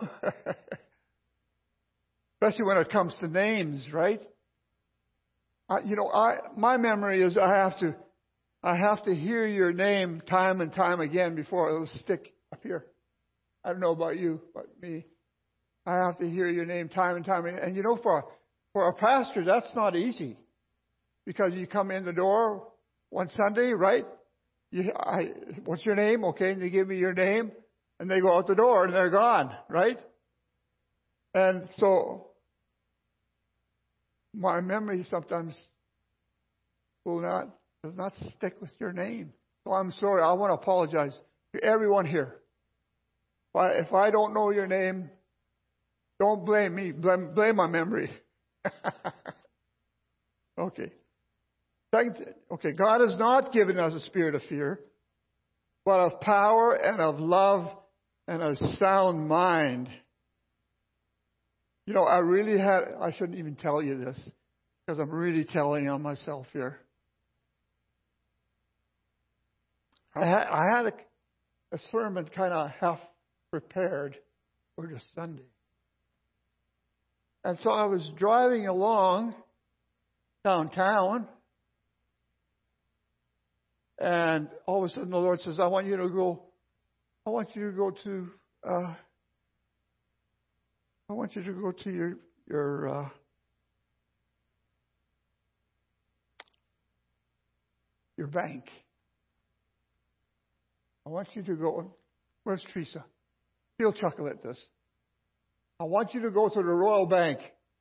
Especially when it comes to names, right? My memory is I have to hear your name time and time again before it'll stick up here. I don't know about you, but me. I have to hear your name time and time again. And for a pastor, that's not easy. Because you come in the door one Sunday, right? What's your name? Okay, and they give me your name. And they go out the door and they're gone, right? And so, my memory sometimes does not stick with your name. So I'm sorry. I want to apologize to everyone here. If I don't know your name, don't blame me. Blame my memory. Okay. Okay. God has not given us a spirit of fear, but of power and of love and a sound mind. I shouldn't even tell you this because I'm really telling on myself here. I had a sermon kind of half prepared for this Sunday. And so I was driving along downtown, and all of a sudden the Lord says, I want you to go to your bank. I want you to go. Where's Teresa? She'll chuckle at this. I want you to go to the Royal Bank.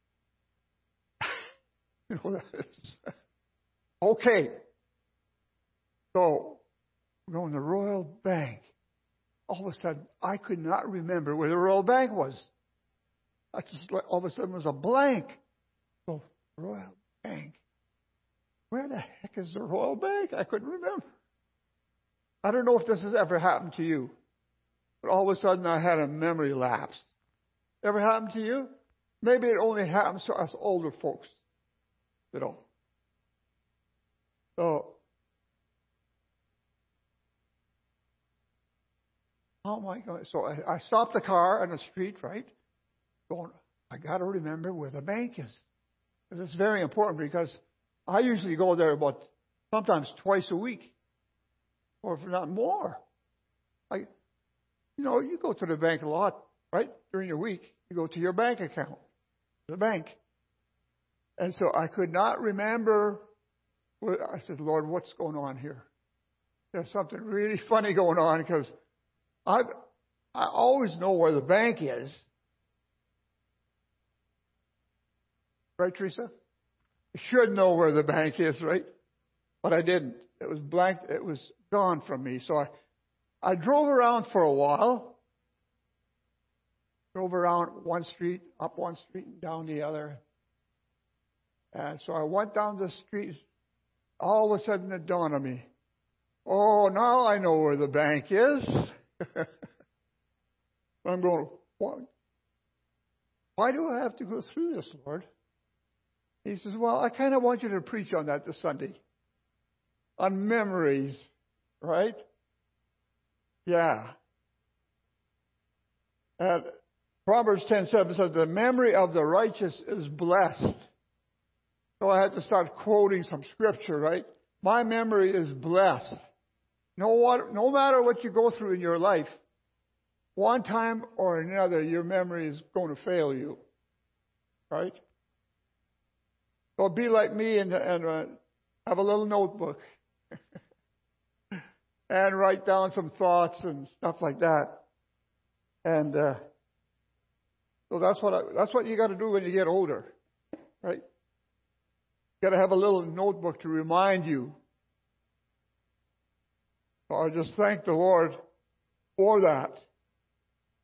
You know what that is? Okay. So, we're going to the Royal Bank. All of a sudden, I could not remember where the Royal Bank was. I just, all of a sudden, it was a blank. So, Royal Bank. Where the heck is the Royal Bank? I couldn't remember. I don't know if this has ever happened to you, but all of a sudden, I had a memory lapse. Ever happened to you? Maybe it only happens to us older folks. So, oh my God. So I stopped the car on the street, right? Going, I got to remember where the bank is. It's very important because I usually go there about sometimes twice a week, or if not more. You go to the bank a lot, right? During your week, you go to your bank account, the bank. And so I could not remember. I said, Lord, what's going on here? There's something really funny going on because I always know where the bank is. Right, Teresa? I should know where the bank is, right? But I didn't. It was blank. It was gone from me. So I drove around for a while. Drove around one street, up one street, and down the other. And so I went down the street. All of a sudden it dawned on me. Oh, now I know where the bank is. I'm going, what? Why do I have to go through this, Lord? He says, well, I kind of want you to preach on that this Sunday. On memories, right? Yeah. And Proverbs 10:7 says, the memory of the righteous is blessed. So I had to start quoting some scripture, right? My memory is blessed. No matter what you go through in your life, one time or another, your memory is going to fail you, right? So be like me and have a little notebook and write down some thoughts and stuff like that. And so that's what you got to do when you get older, right? You got to have a little notebook to remind you. So I just thank the Lord for that.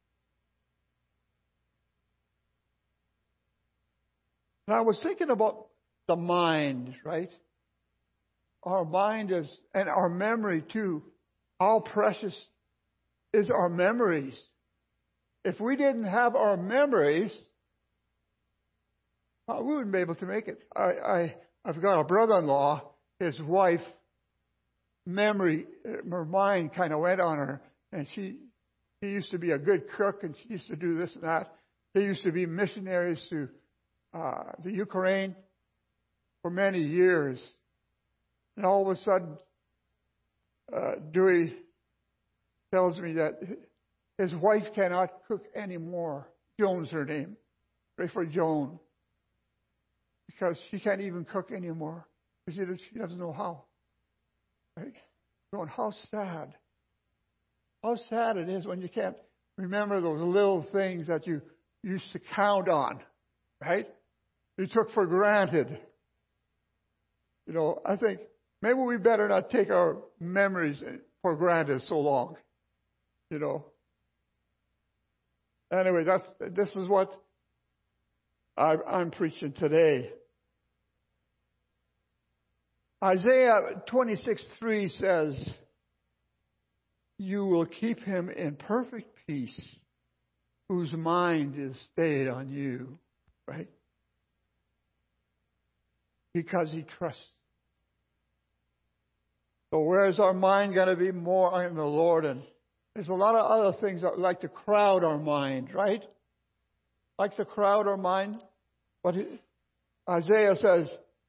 And I was thinking about the mind, right? Our mind is, and our memory too. How precious is our memories? If we didn't have our memories, we wouldn't be able to make it. I've got a brother-in-law. His wife, her mind kind of went on her, and he used to be a good cook, and she used to do this and that. They used to be missionaries to the Ukraine for many years. And all of a sudden, Dewey tells me that his wife cannot cook anymore. Joan's her name. Pray for Joan. Because she can't even cook anymore. Because she doesn't know how. Right? Going, how sad. How sad it is when you can't remember those little things that you used to count on. Right? You took for granted. You know, I think maybe we better not take our memories for granted so long. You know. Anyway, this is what I'm preaching today. Isaiah 26:3 says, "You will keep him in perfect peace, whose mind is stayed on you," right? Because he trusts. So where's our mind going to be? More on the Lord. And there's a lot of other things that like to crowd our mind, right? Like to crowd our mind. But Isaiah says,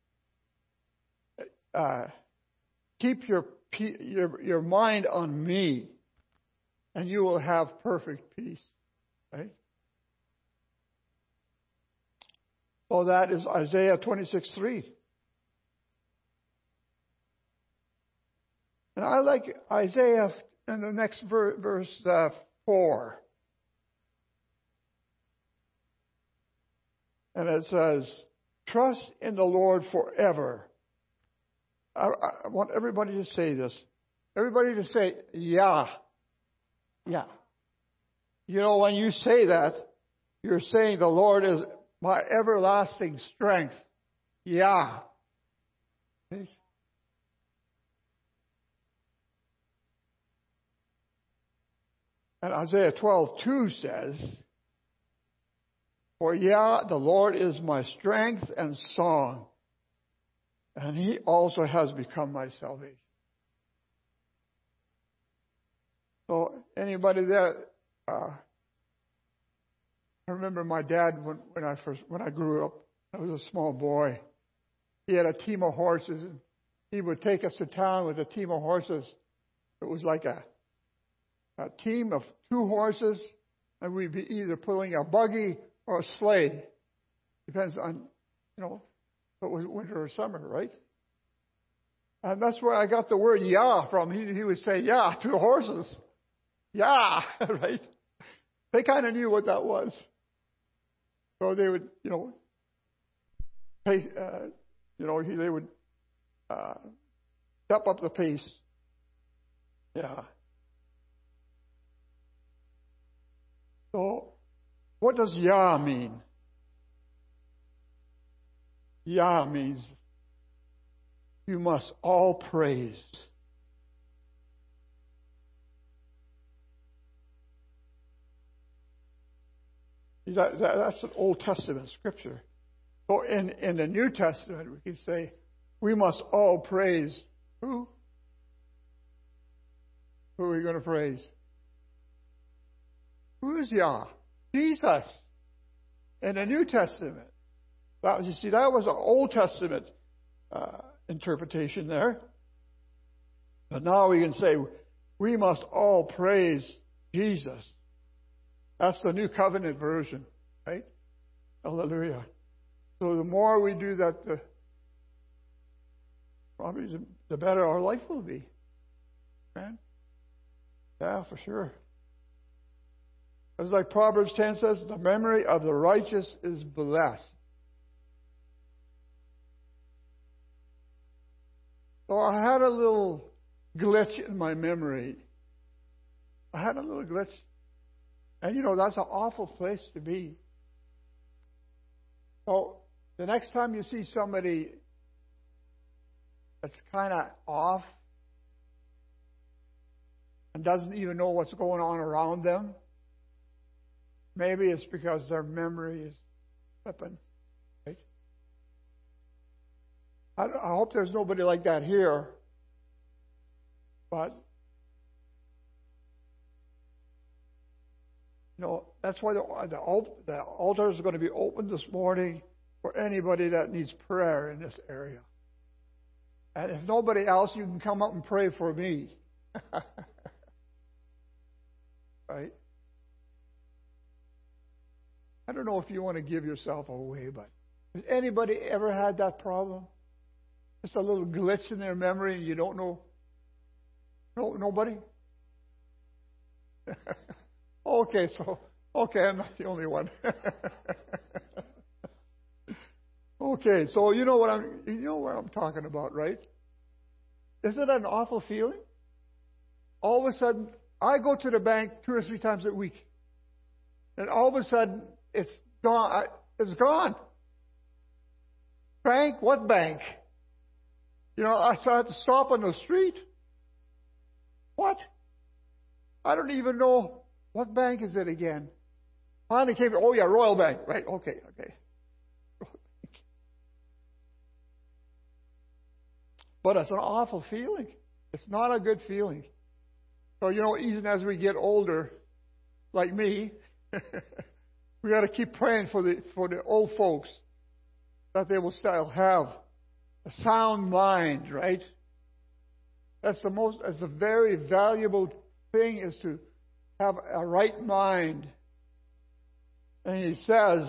keep your mind on me, and you will have perfect peace. Right? So that is Isaiah 26:3. And I like Isaiah in the next verse 4. And it says, "Trust in the Lord forever." I want everybody to say this. Everybody to say, "Yeah." Yeah. You know, when you say that, you're saying the Lord is my everlasting strength. Yeah. And Isaiah 12:2 says, "For the Lord is my strength and song, and he also has become my salvation." So anybody there, I remember my dad when I grew up, I was a small boy. He had a team of horses, and he would take us to town with a team of horses. It was like a team of 2 horses, and we'd be either pulling a buggy or a sleigh. Depends on, if it was winter or summer, right? And that's where I got the word "yeah" from. He would say "yeah" to the horses. Yeah, right? They kind of knew what that was. So they would, pace, they would step up the pace. Yeah. So, what does "yeah" mean? "Yeah" means you must all praise. That's an Old Testament scripture. So in the New Testament, we can say we must all praise who? Who are we going to praise? Who is Yah? Jesus. In the New Testament. That was an Old Testament interpretation there. But now we can say we must all praise Jesus. That's the New Covenant version, right? Hallelujah. So the more we do that, probably the better our life will be. Man? Yeah, for sure. As like Proverbs 10 says, the memory of the righteous is blessed. So I had a little glitch in my memory. And that's an awful place to be. So The next time you see somebody that's kind of off and doesn't even know what's going on around them, maybe it's because their memory is slipping. Right? I hope there's nobody like that here, but that's why the altar is going to be open this morning for anybody that needs prayer in this area. And if nobody else, you can come up and pray for me. Right? I don't know if you want to give yourself away, but has anybody ever had that problem? Just a little glitch in their memory and you don't know? No, nobody? Okay, I'm not the only one. Okay, so you know what I'm talking about, right? Isn't it an awful feeling? All of a sudden, I go to the bank 2 or 3 times a week, and all of a sudden it's gone. It's gone. Bank? What bank? I had to stop on the street. What? I don't even know. What bank is it again? Finally came. Oh yeah, Royal Bank. Right. Okay. But it's an awful feeling. It's not a good feeling. So even as we get older, like me, we got to keep praying for the old folks that they will still have a sound mind. Right. That's a very valuable thing, is to have a right mind. And he says,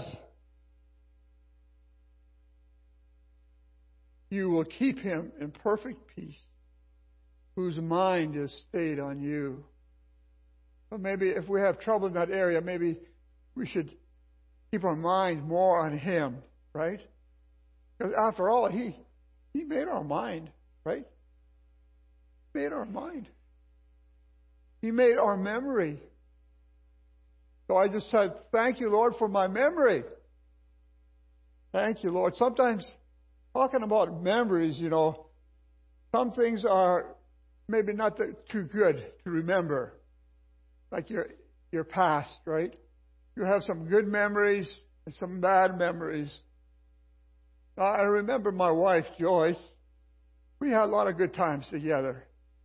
you will keep him in perfect peace, whose mind is stayed on you. But maybe if we have trouble in that area, maybe we should keep our mind more on him, right? Because after all, he made our mind, right? He made our mind. He made our memory. So I just said, thank you, Lord, for my memory. Thank you, Lord. Sometimes, talking about memories, some things are maybe not too good to remember. Like your past, right? You have some good memories and some bad memories. I remember my wife, Joyce. We had a lot of good times together.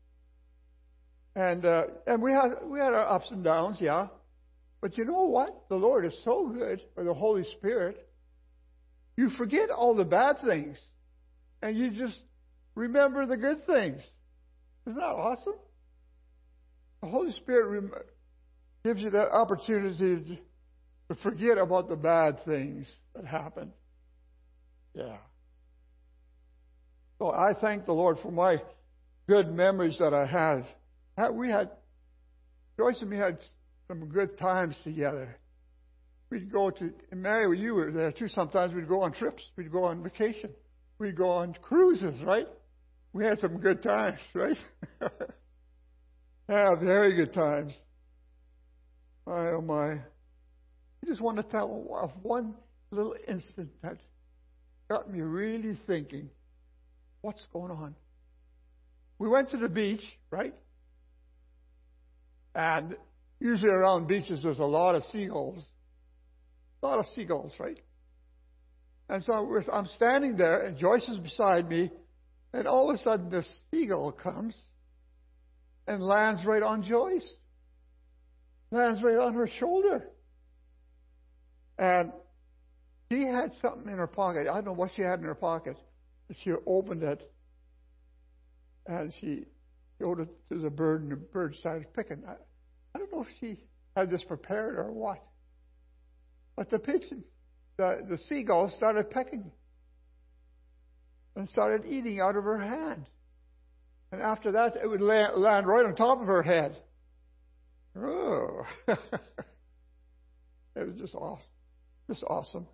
And we had our ups and downs, yeah. But you know what? The Lord is so good, or the Holy Spirit. You forget all the bad things, and you just remember the good things. Isn't that awesome? The Holy Spirit gives you that opportunity to forget about the bad things that happen. Yeah. So I thank the Lord for my good memories that I had. Joyce and me had some good times together. We'd go to, and Mary, you were there too. Sometimes we'd go on trips. We'd go on vacation. We'd go on cruises, right? We had some good times, right? Yeah, very good times. My, oh my. I just want to tell of one little instant that got me really thinking, what's going on? We went to the beach, right? And usually around beaches there's a lot of seagulls. A lot of seagulls, right? And so I'm standing there, and Joyce is beside me, and all of a sudden this seagull comes and lands right on Joyce. Lands right on her shoulder. And she had something in her pocket. I don't know what she had in her pocket. But she opened it, and she showed it to the bird, and the bird started picking. I don't know if she had this prepared or what. But the pigeons, the seagulls started pecking and started eating out of her hand. And after that, it would land right on top of her head. Oh. It was just awesome. Just awesome.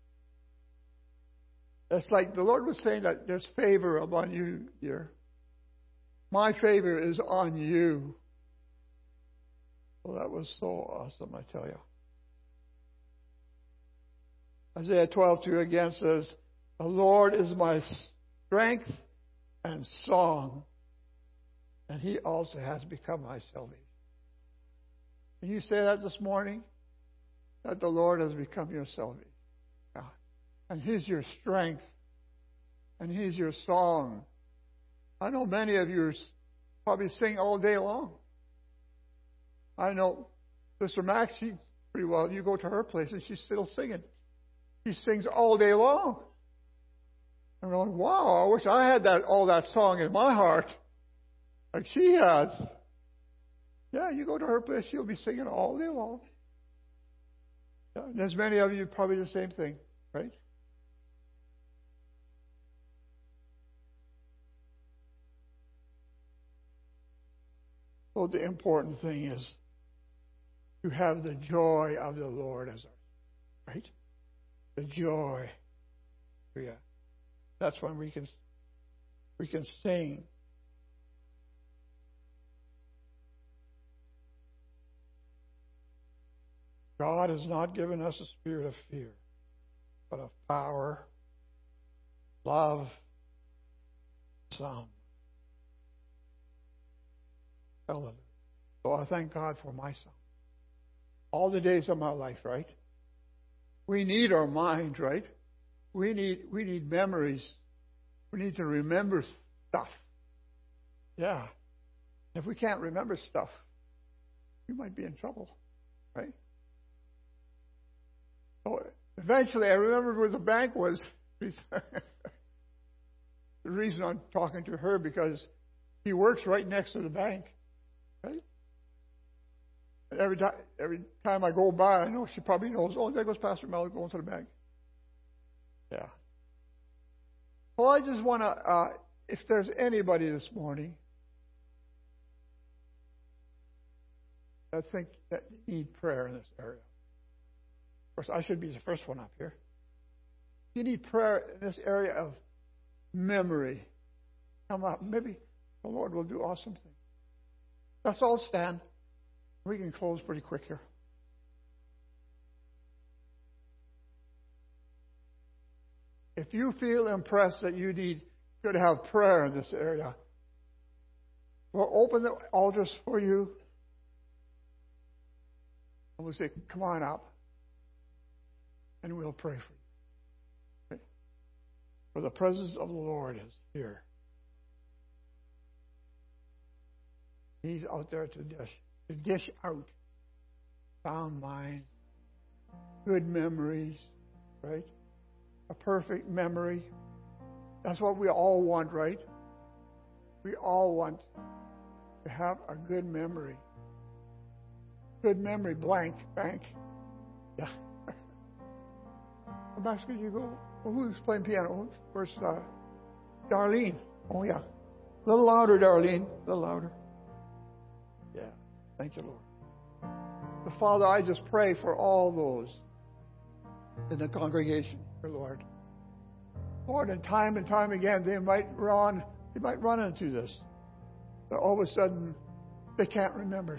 It's like the Lord was saying that there's favor upon you, dear. My favor is on you. Well, that was so awesome, I tell you. Isaiah 12:2 again says, The Lord is my strength and song, and He also has become my salvation. Can you say that this morning? That the Lord has become your salvation. Yeah. And He's your strength, and He's your song. I know many of you probably sing all day long. I know Sister Max, she pretty well, you go to her place and she's still singing. She sings all day long. I'm going, wow, I wish I had all that song in my heart like she has. Yeah, you go to her place, she'll be singing all day long. Yeah, and there's many of you probably the same thing, right? So the important thing is to have the joy of the Lord as our, right? The joy. Yeah. That's when we can sing. God has not given us a spirit of fear, but of power, love, sound. Hallelujah. So I thank God for my son. All the days of my life, right? We need our mind, right? We need memories. We need to remember stuff. Yeah. If we can't remember stuff, we might be in trouble, right? So eventually I remembered where the bank was. The reason I'm talking to her, because he works right next to the bank. Right? And every time I go by, I know she probably knows, oh, there goes Pastor Mel going to the bank. Yeah. Well, I just want to, if there's anybody this morning that think that need prayer in this area. Of course, I should be the first one up here. You need prayer in this area of memory. Come up. Maybe the Lord will do awesome things. Let's all stand. We can close pretty quick here. If you feel impressed that you could have prayer in this area, we'll open the altars for you. And we'll say, come on up. And we'll pray for you. Okay? For the presence of the Lord is here. He's out there to dish out sound minds, good memories, right? A perfect memory. That's what we all want, right? We all want to have a good memory. Good memory, bank. Yeah. Max, could you go? Well, who's playing piano? First, Darlene. Oh, yeah. A little louder, Darlene. A little louder. Yeah. Thank you, Lord. So, Father, I just pray for all those in the congregation, dear Lord. Lord, and time again, they might run into this. But all of a sudden, they can't remember.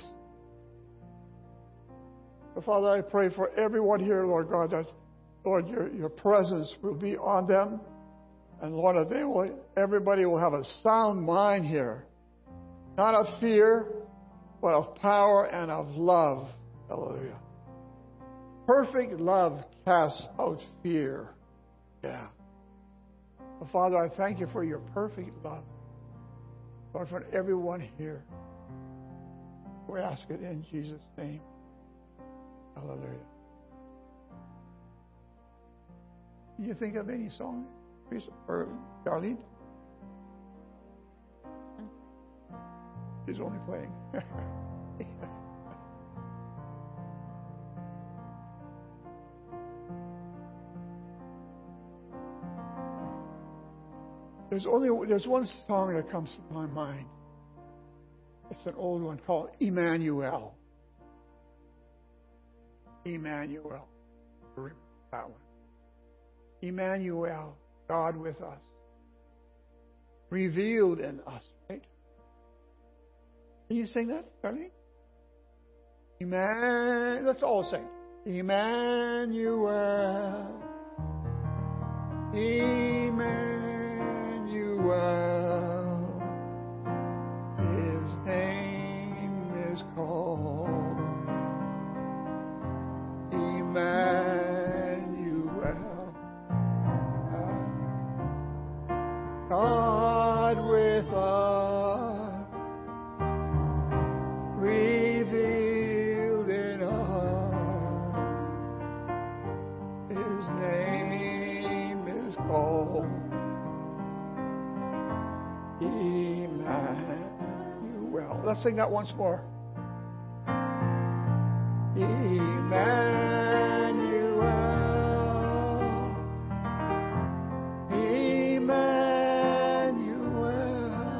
So, Father, I pray for everyone here, Lord God, that, Lord, your presence will be on them. And, Lord, that everybody will have a sound mind here. Not of fear, but of power and of love. Hallelujah. Perfect love casts out fear. Yeah. Well, Father, I thank you for your perfect love. Lord, for everyone here. We ask it in Jesus' name. Hallelujah. Can you think of any song, or Darlene? She's only playing. There's one song that comes to my mind. It's an old one called Emmanuel. Emmanuel. Remember that one. Emmanuel, God with us. Revealed in us, right? Can you sing that, Darlene? Let's all sing. Emmanuel. Emmanuel, his name is called Emmanuel, God with us, revealed in us, his name is called Emmanuel. Let's sing that once more. Emmanuel, Emmanuel,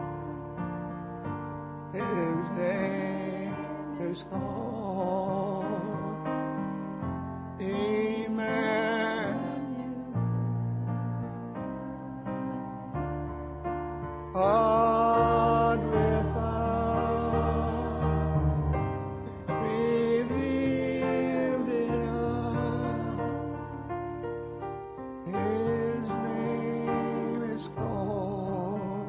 his name is called Emmanuel. God with us, revealed in us, his name is called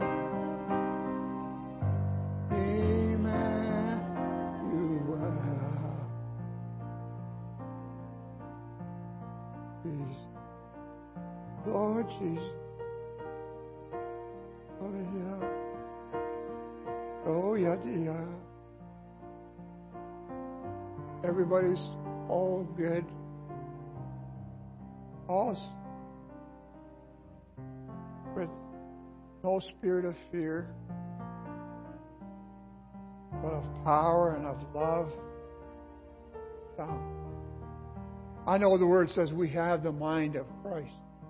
Emmanuel. Jesus. Lord Jesus. Oh, yeah, yeah. Everybody's all good. All with no spirit of fear, but of power and of love. I know the word says we have the mind of Christ.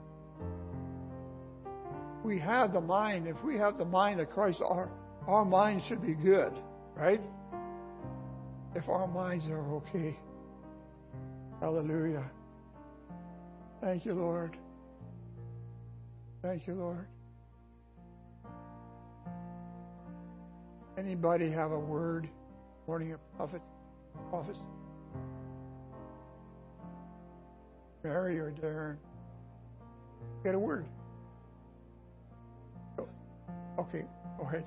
We have the mind. If we have the mind of Christ, our mind should be good, right? If our minds are okay. Hallelujah. Thank you, Lord. Thank you, Lord. Anybody have a word? Morning, a prophet? Mary or Darren? Get a word. Okay, go ahead.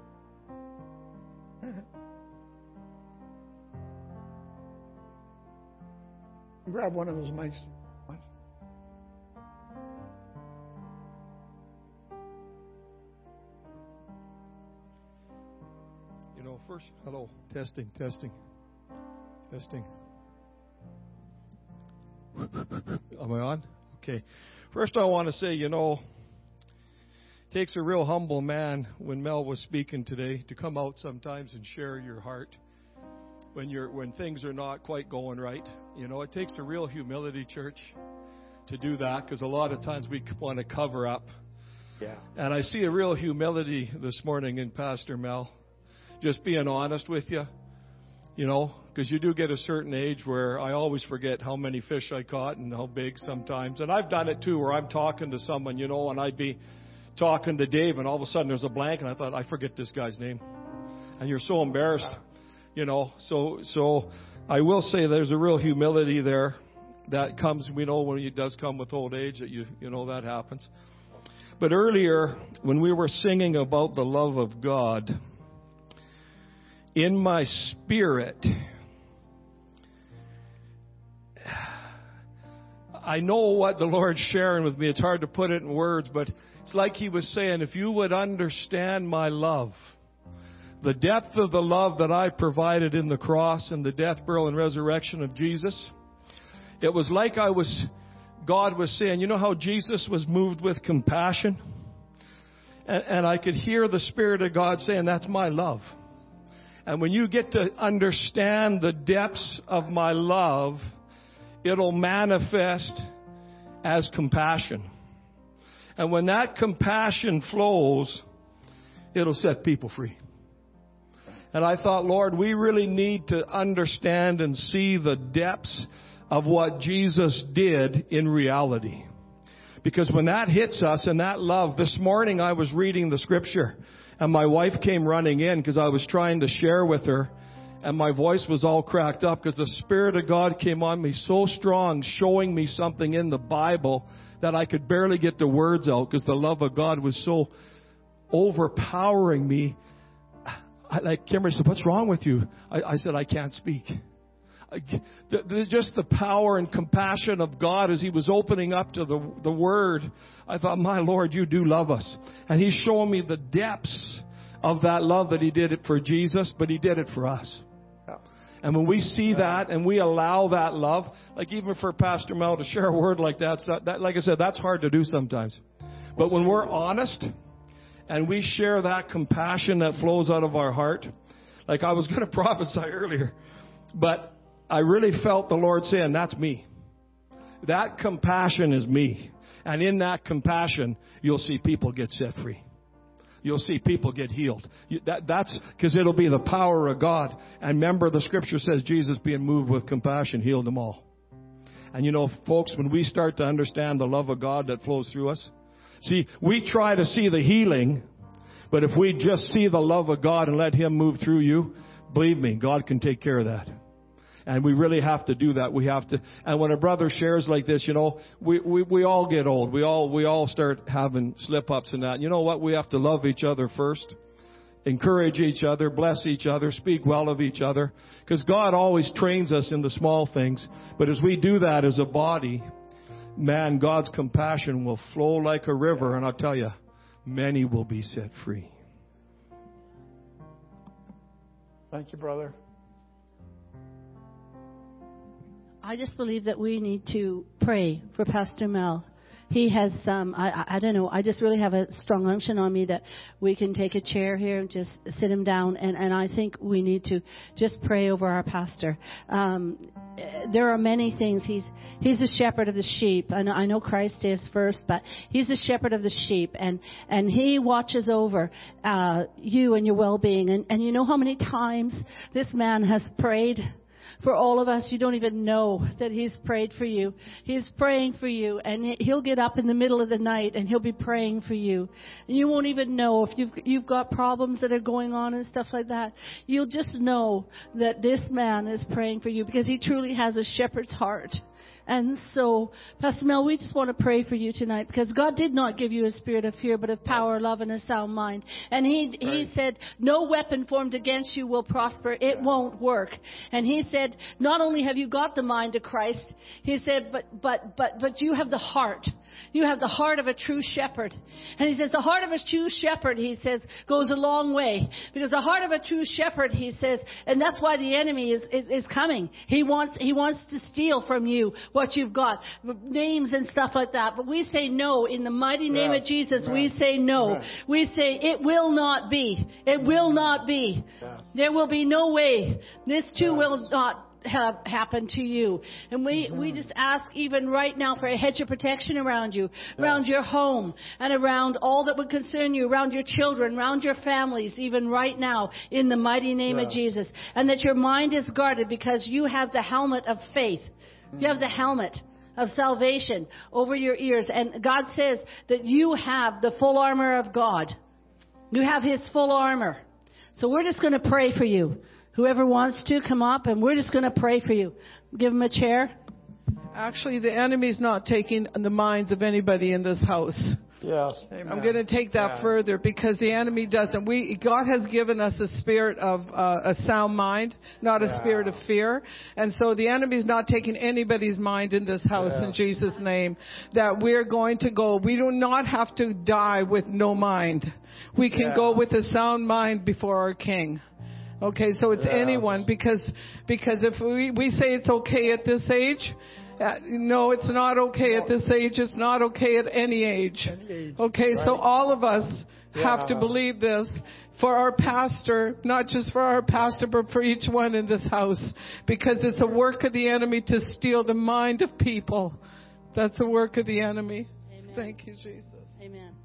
Grab one of those mics. You know, first, hello, testing. Am I on? Okay. First, I want to say, you know, it takes a real humble man, when Mel was speaking today, to come out sometimes and share your heart when things are not quite going right. You know, it takes a real humility, church, to do that, because a lot of times we want to cover up. Yeah. And I see a real humility this morning in Pastor Mel, just being honest with you. You know, because you do get a certain age where I always forget how many fish I caught and how big sometimes. And I've done it too, where I'm talking to someone, you know, and I'd be talking to Dave, and all of a sudden there's a blank, and I thought, I forget this guy's name. And you're so embarrassed, you know. So I will say there's a real humility there that comes, we know when it does come with old age, that you know that happens. But earlier, when we were singing about the love of God, in my spirit, I know what the Lord's sharing with me. It's hard to put it in words, but it's like He was saying, if you would understand my love, the depth of the love that I provided in the cross and the death, burial, and resurrection of Jesus, it was like God was saying, you know how Jesus was moved with compassion? And I could hear the Spirit of God saying, that's my love. And when you get to understand the depths of my love, it'll manifest as compassion. And when that compassion flows, it'll set people free. And I thought, Lord, we really need to understand and see the depths of what Jesus did in reality. Because when that hits us and that love, this morning I was reading the scripture and my wife came running in because I was trying to share with her, and my voice was all cracked up because the Spirit of God came on me so strong, showing me something in the Bible that I could barely get the words out because the love of God was so overpowering me. Like Kimberly said, what's wrong with you? I said, I can't speak. Just the power and compassion of God as He was opening up to the Word. I thought, my Lord, you do love us. And He's showing me the depths of that love that He did it for Jesus, but He did it for us. And when we see that and we allow that love, like even for Pastor Mel to share a word like that, like I said, that's hard to do sometimes. But when we're honest and we share that compassion that flows out of our heart, like I was going to prophesy earlier, but I really felt the Lord saying, that's me. That compassion is me. And in that compassion, you'll see people get set free. You'll see people get healed. That's because it'll be the power of God. And remember, the Scripture says Jesus, being moved with compassion, healed them all. And you know, folks, when we start to understand the love of God that flows through us, see, we try to see the healing, but if we just see the love of God and let Him move through you, believe me, God can take care of that. And we really have to do that. We have to. And when a brother shares like this, you know, we all get old. We all start having slip-ups and that. You know what? We have to love each other first. Encourage each other. Bless each other. Speak well of each other. Because God always trains us in the small things. But as we do that as a body, man, God's compassion will flow like a river. And I'll tell you, many will be set free. Thank you, brother. I just believe that we need to pray for Pastor Mel. He has I don't know, I just really have a strong unction on me that we can take a chair here and just sit him down. And I think we need to just pray over our pastor. There are many things. He's a shepherd of the sheep. And I know Christ is first, but he's a shepherd of the sheep. And he watches over you and your well-being. And you know how many times this man has prayed for all of us? You don't even know that he's prayed for you. He's praying for you, and he'll get up in the middle of the night and he'll be praying for you. And you won't even know if you've got problems that are going on and stuff like that. You'll just know that this man is praying for you because he truly has a shepherd's heart. And so, Pastor Mel, we just want to pray for you tonight because God did not give you a spirit of fear, but of power, love, and a sound mind. And He said, no weapon formed against you will prosper. It won't work. And He said, not only have you got the mind of Christ, He said, but you have the heart. You have the heart of a true shepherd. And He says, the heart of a true shepherd, He says, goes a long way. Because the heart of a true shepherd, He says, and that's why the enemy is coming. He wants to steal from you what you've got, names and stuff like that. But we say no. In the mighty name of Jesus, we say no. We say it will not be. It will not be. There will be no way. This too will not have happened to you. And we just ask even right now for a hedge of protection around you, around your home, and around all that would concern you, around your children, around your families, even right now, in the mighty name of Jesus. And that your mind is guarded because you have the helmet of faith. You have the helmet of salvation over your ears. And God says that you have the full armor of God. You have His full armor. So we're just going to pray for you. Whoever wants to, come up, and we're just going to pray for you. Give them a chair. Actually, the enemy's not taking the minds of anybody in this house. Yes. Amen. I'm going to take that further because the enemy doesn't. God has given us a spirit of a sound mind, not a spirit of fear. And so the enemy's not taking anybody's mind in this house in Jesus' name. That we're going to go. We do not have to die with no mind. We can go with a sound mind before our King. Okay, so it's anyone because if we say it's okay at this age, no, it's not okay at this age. It's not okay at any age. Okay, so all of us have to believe this for our pastor, not just for our pastor, but for each one in this house, because it's a work of the enemy to steal the mind of people. That's the work of the enemy. Amen. Thank you, Jesus. Amen.